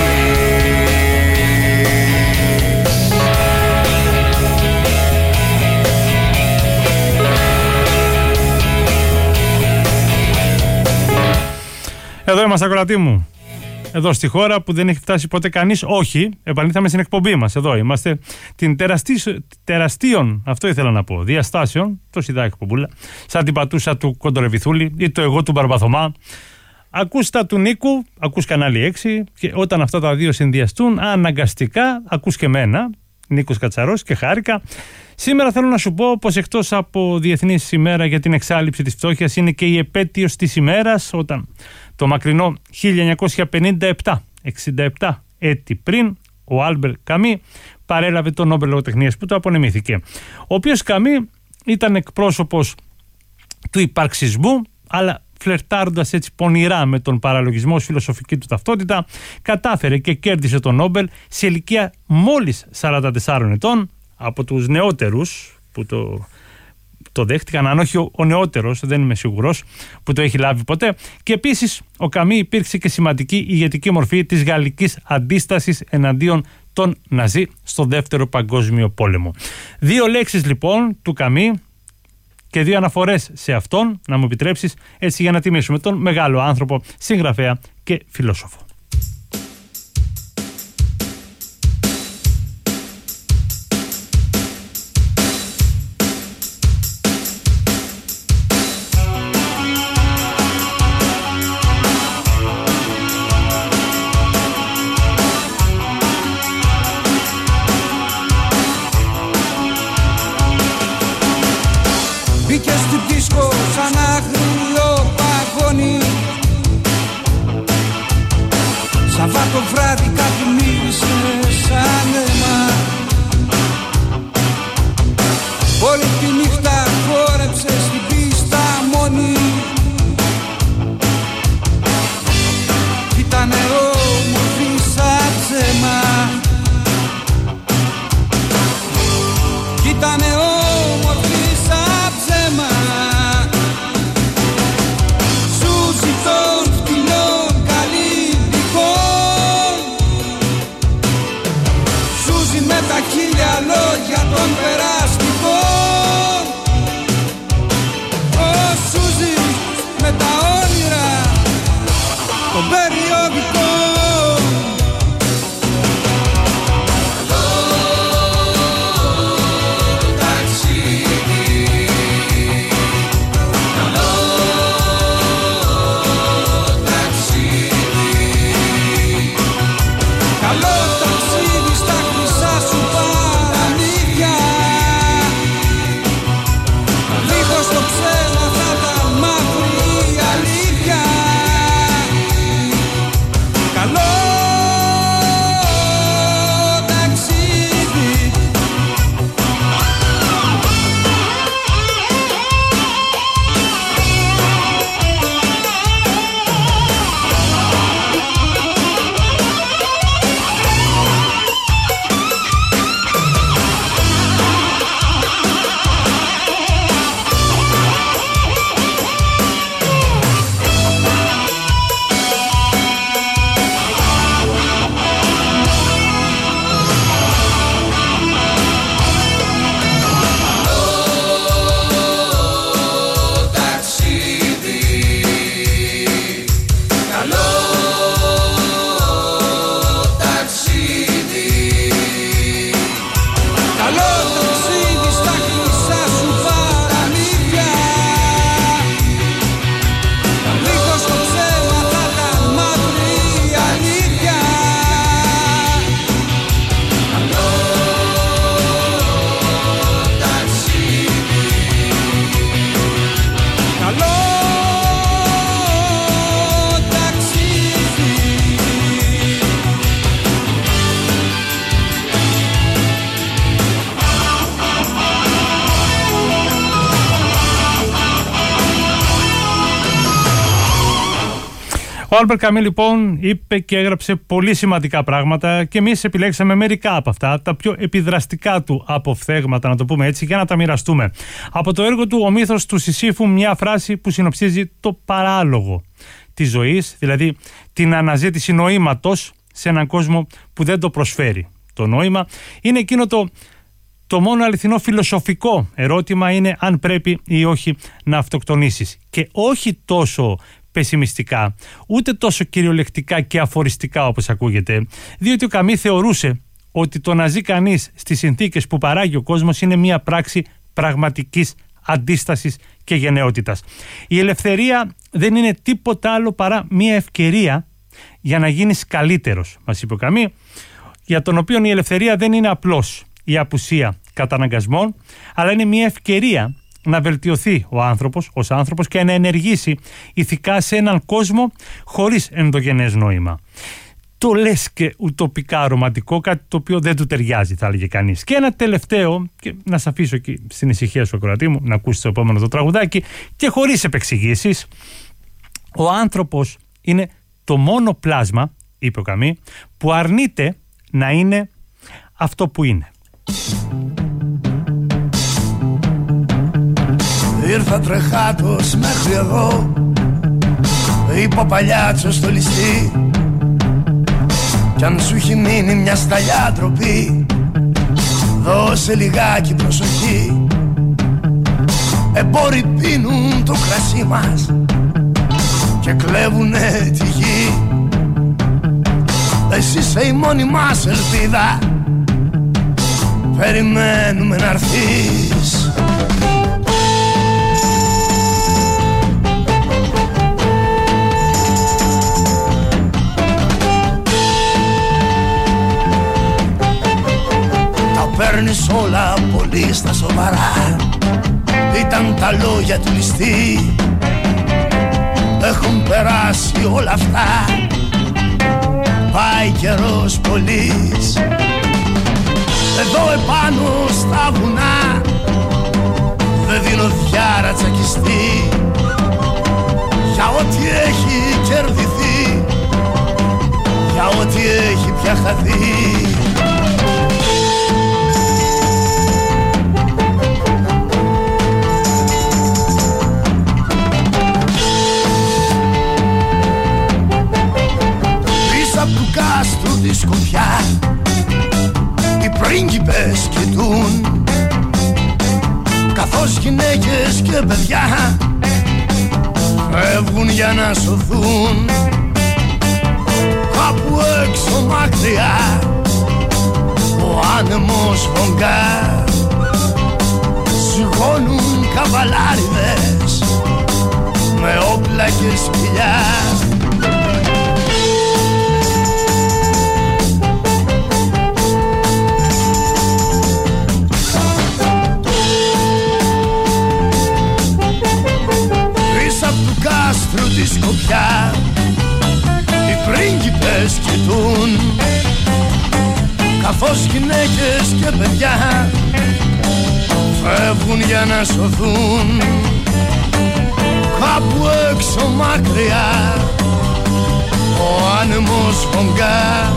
Speaker 10: Εδώ είμαστε, ακροατή μου. Εδώ στη χώρα που δεν έχει φτάσει ποτέ κανείς. Όχι, επανήλθαμε στην εκπομπή μας. Εδώ είμαστε την τεραστίων, αυτό ήθελα να πω, διαστάσεων, το σιδά εκπομπούλα, σαν την πατούσα του Κοντορεβιθούλη ή το εγώ του Μπαρμπαθωμά. Ακούς τα του Νίκου, ακούς κανάλι 6 και όταν αυτά τα δύο συνδυαστούν αναγκαστικά ακούς και μένα, Νίκος Κατσαρός, και χάρηκα. Σήμερα θέλω να σου πω πως εκτός από Διεθνής ημέρα για την εξάλληψη της φτώχειας είναι και η επέτειος της ημέρας όταν το μακρινό 1957, 67 έτη πριν, ο Άλμπερ Καμί παρέλαβε το Νόμπελ Λογοτεχνίας που το απονεμήθηκε. Ο οποίος Καμί ήταν εκπρόσωπος του υπαρξισμού, αλλά φλερτάροντας έτσι πονηρά με τον παραλογισμό ως φιλοσοφική του ταυτότητα, κατάφερε και κέρδισε το Νόμπελ σε ηλικία μόλις 44 ετών, από τους νεότερους που το δέχτηκαν, αν όχι ο νεότερος, δεν είμαι σίγουρος, που το έχει λάβει ποτέ. Και επίσης ο Καμί υπήρξε και σημαντική ηγετική μορφή της γαλλικής αντίστασης εναντίον των Ναζί στο Δεύτερο Παγκόσμιο Πόλεμο. Δύο λέξεις λοιπόν του Καμί και δύο αναφορές σε αυτόν, να μου επιτρέψεις, έτσι για να τιμήσουμε τον μεγάλο άνθρωπο, συγγραφέα και φιλόσοφο.
Speaker 11: Μπήκε στην δίσκο σαν άγριο παγόνι. Σαββάτο βράδυ κάτι μύρισε σαν αίμα.
Speaker 10: Ο Άλμπερτ Καμί λοιπόν είπε και έγραψε πολύ σημαντικά πράγματα και εμείς επιλέξαμε μερικά από αυτά, τα πιο επιδραστικά του αποφθέγματα, να το πούμε έτσι, για να τα μοιραστούμε. Από το έργο του «Ο μύθος του Σισίφου», μια φράση που συνοψίζει το παράλογο της ζωής, δηλαδή την αναζήτηση νοήματος σε έναν κόσμο που δεν το προσφέρει. Το νόημα είναι εκείνο το μόνο αληθινό φιλοσοφικό ερώτημα, είναι αν πρέπει ή όχι να αυτοκτονήσεις. Και όχι τόσο πεσημιστικά, ούτε τόσο κυριολεκτικά και αφοριστικά όπως ακούγεται, διότι ο Καμί θεωρούσε ότι το να ζει κανείς στις συνθήκες που παράγει ο κόσμος είναι μια πράξη πραγματικής αντίστασης και γενναιότητας. Η ελευθερία δεν είναι τίποτα άλλο παρά μια ευκαιρία για να γίνεις καλύτερος, μας είπε ο Καμί, για τον οποίο η ελευθερία δεν είναι απλώς η απουσία καταναγκασμών, αλλά είναι μια ευκαιρία να βελτιωθεί ο άνθρωπος ως άνθρωπος και να ενεργήσει ηθικά σε έναν κόσμο χωρίς ενδογενές νόημα. Το λες και ουτοπικά ρομαντικό, κάτι το οποίο δεν του ταιριάζει, θα έλεγε κανείς. Και ένα τελευταίο, και να σε αφήσω εκεί στην ησυχία σου, ακροατή μου, να ακούσεις το επόμενο το τραγουδάκι, και χωρίς επεξηγήσεις. Ο άνθρωπος είναι το μόνο πλάσμα, είπε ο Καμί, που αρνείται να είναι αυτό που είναι.
Speaker 11: Ήρθα τρεχάτος μέχρι εδώ, είπε ο παλιάτσος στο ληστή, κι αν σου έχει μείνει μια σταλιά ντροπή, δώσε λιγάκι προσοχή. Εμπόροι πίνουν το κρασί μας και κλέβουνε τη γη. Εσύ είσαι η μόνη μας ελπίδα, περιμένουμε να έρθεις. Παίρνεις όλα πολύ στα σοβαρά, ήταν τα λόγια του ληστή. Έχουν περάσει όλα αυτά, πάει καιρός πολύς. Εδώ επάνω στα βουνά δεν δίνω διάρα τσακιστή, για ό,τι έχει κερδιθεί, για ό,τι έχει πια χαθεί. Κάστρου τη σκοπιά οι πρίγκιπες κοιτούν, καθώς γυναίκες και παιδιά φεύγουν για να σωθούν. Κάπου έξω μακριά ο άνεμος φωγκά, σιγώνουν καβαλάριδες με όπλα και σκυλιά. Κάστρου τη σκοπιά οι πρίγκιπες κοιτούν, καθώς γυναίκες και παιδιά φεύγουν για να σωθούν. Κάπου έξω μακριά ο άνεμος φωγκά,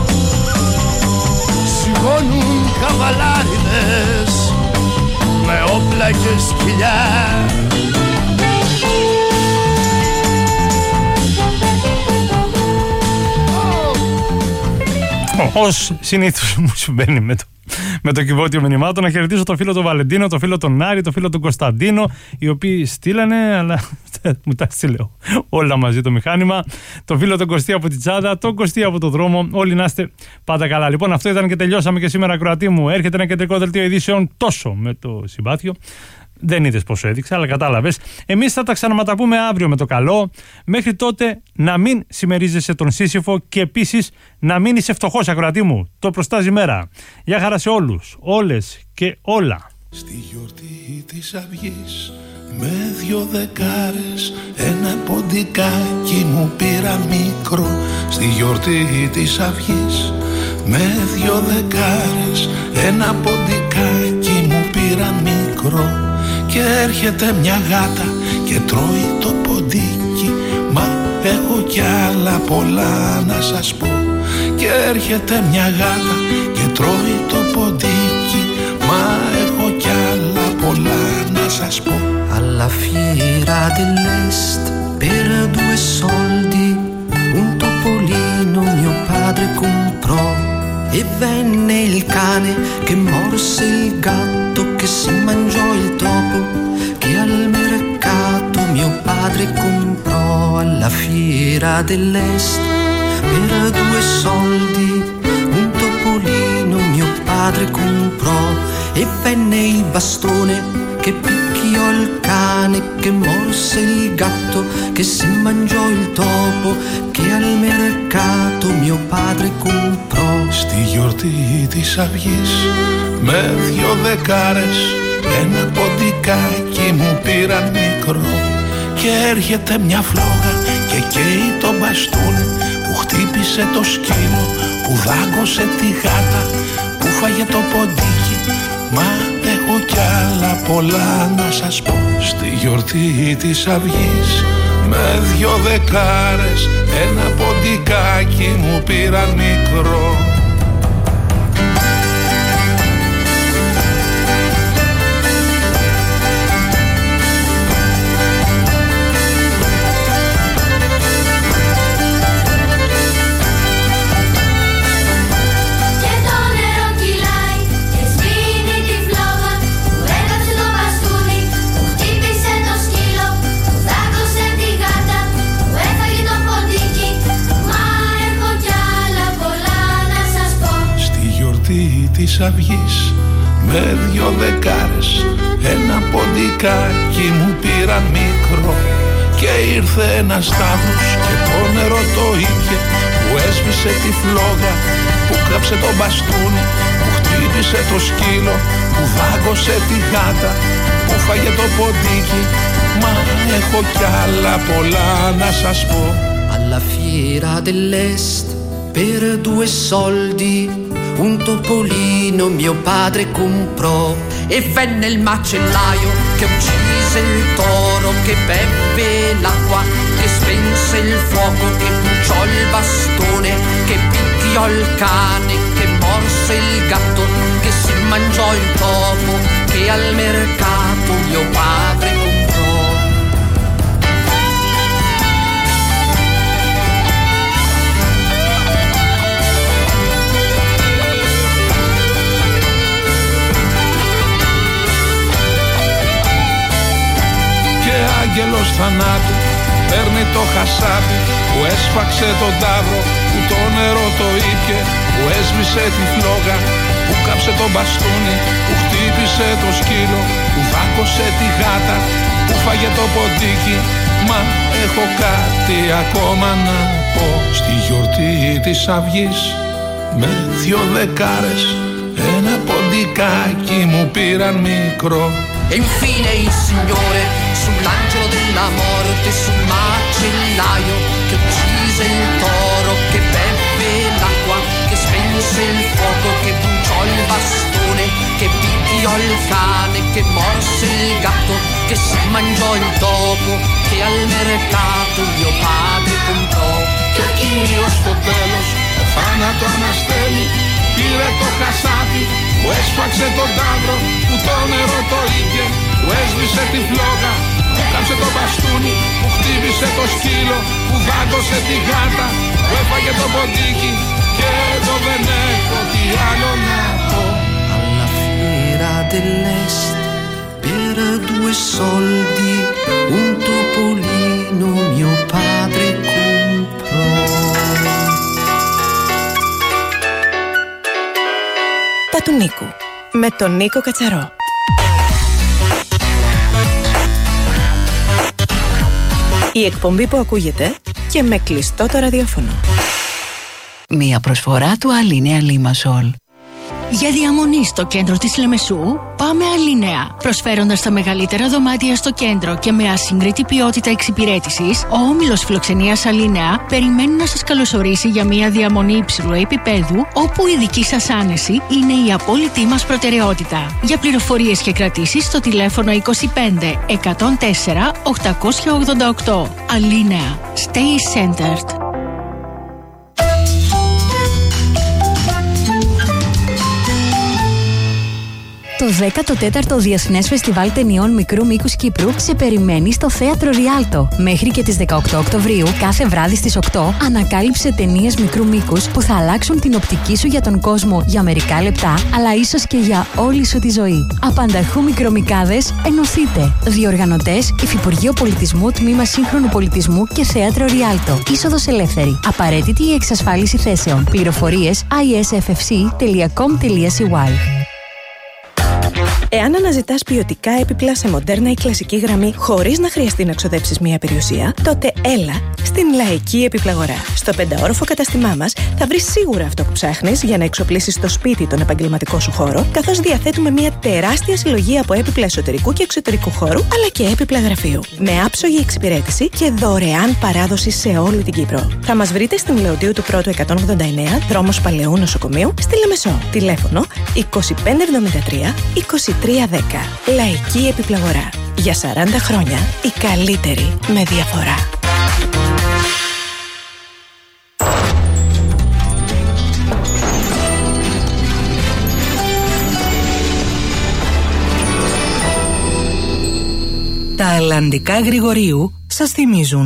Speaker 11: σιγώνουν καβαλάριδες με όπλα και σκυλιά.
Speaker 10: Ως συνήθως μου συμβαίνει με το κυβότιο μηνυμάτων, να χαιρετήσω το φίλο τον Βαλεντίνο, το φίλο τον Άρη, το φίλο τον Κωνσταντίνο, οι οποίοι στείλανε, αλλά μου τα στείλε όλα μαζί το μηχάνημα, το φίλο τον Κωστή από την Τσάδα, τον Κωστή από το δρόμο, όλοι να είστε πάντα καλά. Λοιπόν, αυτό ήταν και τελειώσαμε και σήμερα, ακροατή μου. Έρχεται ένα κεντρικό δελτίο ειδήσεων τόσο με το συμπάθειο. Δεν είδες πόσο έδειξα, αλλά κατάλαβες. Εμείς θα τα ξαναματαπούμε αύριο με το καλό. Μέχρι τότε να μην συμμερίζεσαι τον Σύσυφο και επίσης να μην είσαι φτωχός, ακροατή μου. Το προστάζει η μέρα. Γεια χαρά σε όλους, όλες και όλα.
Speaker 3: Στη γιορτή της Αυγής με 2 δεκάρες ένα ποντικάκι μου πήρα μικρό. Στη γιορτή της Αυγής με 2 δεκάρες ένα ποντικάκι μου πήρα μικρό. Και έρχεται μια γάτα και τρώει το ποντίκι, μα έχω κι άλλα πολλά να σας πω. Και έρχεται μια γάτα και τρώει το ποντίκι, μα έχω κι άλλα πολλά να σας πω.
Speaker 2: Alla fiera dell'est per 2 soldi un topolino mio padre comprò. E venne il cane che morse il gatto, che si mangiò il topo, che al mercato mio padre comprò. Alla fiera dell'est per 2 soldi un topolino mio padre comprò. E venne il bastone che picchiò il cane, che morse il gatto, che si mangiò il topo, che al mercato mio padre comprò.
Speaker 3: Στη γιορτή της Αυγής με 2 δεκάρες ένα ποντικάκι μου πήραν μικρό. Και έρχεται μια φλόγα και καίει το μπαστούνι που χτύπησε το σκύλο, που δάγκωσε τη γάτα, που φάγε το ποντίκι. Μα έχω κι άλλα πολλά να σας πω. Στη γιορτή της Αυγής με 2 δεκάρες ένα ποντικάκι μου πήραν μικρό. Της Αυγής με 2 δεκάρες ένα ποντικάκι μου πήραν μικρό. Και ήρθε ένας τάβρος και το νερό το είχε, που έσβησε τη φλόγα, που κάψε το μπαστούνι, που χτύπησε το σκύλο, που δάγκωσε τη γάτα, που φάγε το ποντίκι. Μα έχω κι άλλα πολλά να σας πω.
Speaker 2: Alla fiera dell'est per 2 soldi un topolino mio padre comprò. E venne il macellaio che uccise il toro, che bevve l'acqua, che spense il fuoco, che bruciò il bastone, che picchiò il cane, che morse il gatto, che si mangiò il topo, che al mercato mio padre comprò.
Speaker 3: Άγγελος θανάτου παίρνει το χασάπι, που έσφαξε τον τάβρο, που το νερό το ήπιε, που έσβησε τη φλόγα, που κάψε το μπαστούνι, που χτύπησε το σκύλο, που δάκωσε τη γάτα, που φάγε το ποντίκι. Μα έχω κάτι ακόμα να πω. Στη γιορτή της Αυγής με 2 δεκάρες ένα ποντικάκι μου πήραν μικρό.
Speaker 2: E infine il Signore sull'angelo della morte, sul macellaio che uccise il toro, che bevve l'acqua, che spense il fuoco, che bruciò il bastone, che picchiò il cane, che morse il gatto, che si mangiò il topo, che al mercato mio padre comprò.
Speaker 3: Και ο Κύριος στο τέλος το θάνατο αναστέλει, πήρε το χασάπι, που έσφαξε τον τάβρο, που το νερό το είχε, που έσβησε τη φλόγα, που κάψε το μπαστούνι, που χτύπησε το σκύλο, που δάγκωσε τη γάτα, που έφαγε το ποντίκι. Και εδώ δεν έχω τι άλλο να πω.
Speaker 2: Alla fiera dell'est per 2 soldi un topolino mio padre comprò.
Speaker 7: Τα του Νίκου με τον Νίκο Κατσαρό. Η εκπομπή που ακούγεται και με κλειστό το ραδιόφωνο.
Speaker 8: Μία προσφορά του Αλίνια Limassol.
Speaker 9: Για διαμονή στο κέντρο της Λεμεσού, πάμε Αλίνεα. Προσφέροντας τα μεγαλύτερα δωμάτια στο κέντρο και με ασύγκριτη ποιότητα εξυπηρέτησης, ο όμιλος φιλοξενίας Αλίνεα περιμένει να σας καλωσορίσει για μια διαμονή υψηλού επίπεδου, όπου η δική σας άνεση είναι η απόλυτη μας προτεραιότητα. Για πληροφορίες και κρατήσεις στο τηλέφωνο 25 104 888. Αλίνεα. Stay centered.
Speaker 4: Το 14ο Διεθνές Φεστιβάλ Ταινιών Μικρού Μήκους Κύπρου σε περιμένει στο Θέατρο Ριάλτο. Μέχρι και τις 18 Οκτωβρίου, κάθε βράδυ στις 8, ανακάλυψε ταινίες μικρού μήκους που θα αλλάξουν την οπτική σου για τον κόσμο για μερικά λεπτά, αλλά ίσως και για όλη σου τη ζωή. Απανταχού μικρομικάδες, ενωθείτε. Διοργανωτές, Υφυπουργείο Πολιτισμού, Τμήμα Σύγχρονου Πολιτισμού και Θέατρο Ριάλτο. Είσοδος ελεύθερη. Απαραίτητη η εξασφάλιση θέσεων. Πληροφορίες isffc.com.cy.
Speaker 7: Εάν αναζητάς ποιοτικά έπιπλα σε μοντέρνα ή κλασική γραμμή χωρίς να χρειαστεί να ξοδέψεις μία περιουσία, τότε έλα στην Λαϊκή Επιπλαγορά. Στο 5όροφο καταστημά μας θα βρεις σίγουρα αυτό που ψάχνεις για να εξοπλίσεις στο σπίτι τον επαγγελματικό σου χώρο, καθώς διαθέτουμε μία τεράστια συλλογή από έπιπλα εσωτερικού και εξωτερικού χώρου, αλλά και έπιπλα γραφείου. Με άψογη εξυπηρέτηση και δωρεάν παράδοση σε όλη την Κύπρο. Θα μας βρείτε στην Λεωντίου του Πρώτου 189, δρόμος Παλαιού Νοσοκομείου, στη Λεμεσό. Τηλέφωνο 2573 2310. Λαϊκή Επιπλαγορά. Για 40 χρόνια η καλύτερη με διαφορά.
Speaker 5: Τα αλλαντικά Γρηγορίου σας θυμίζουν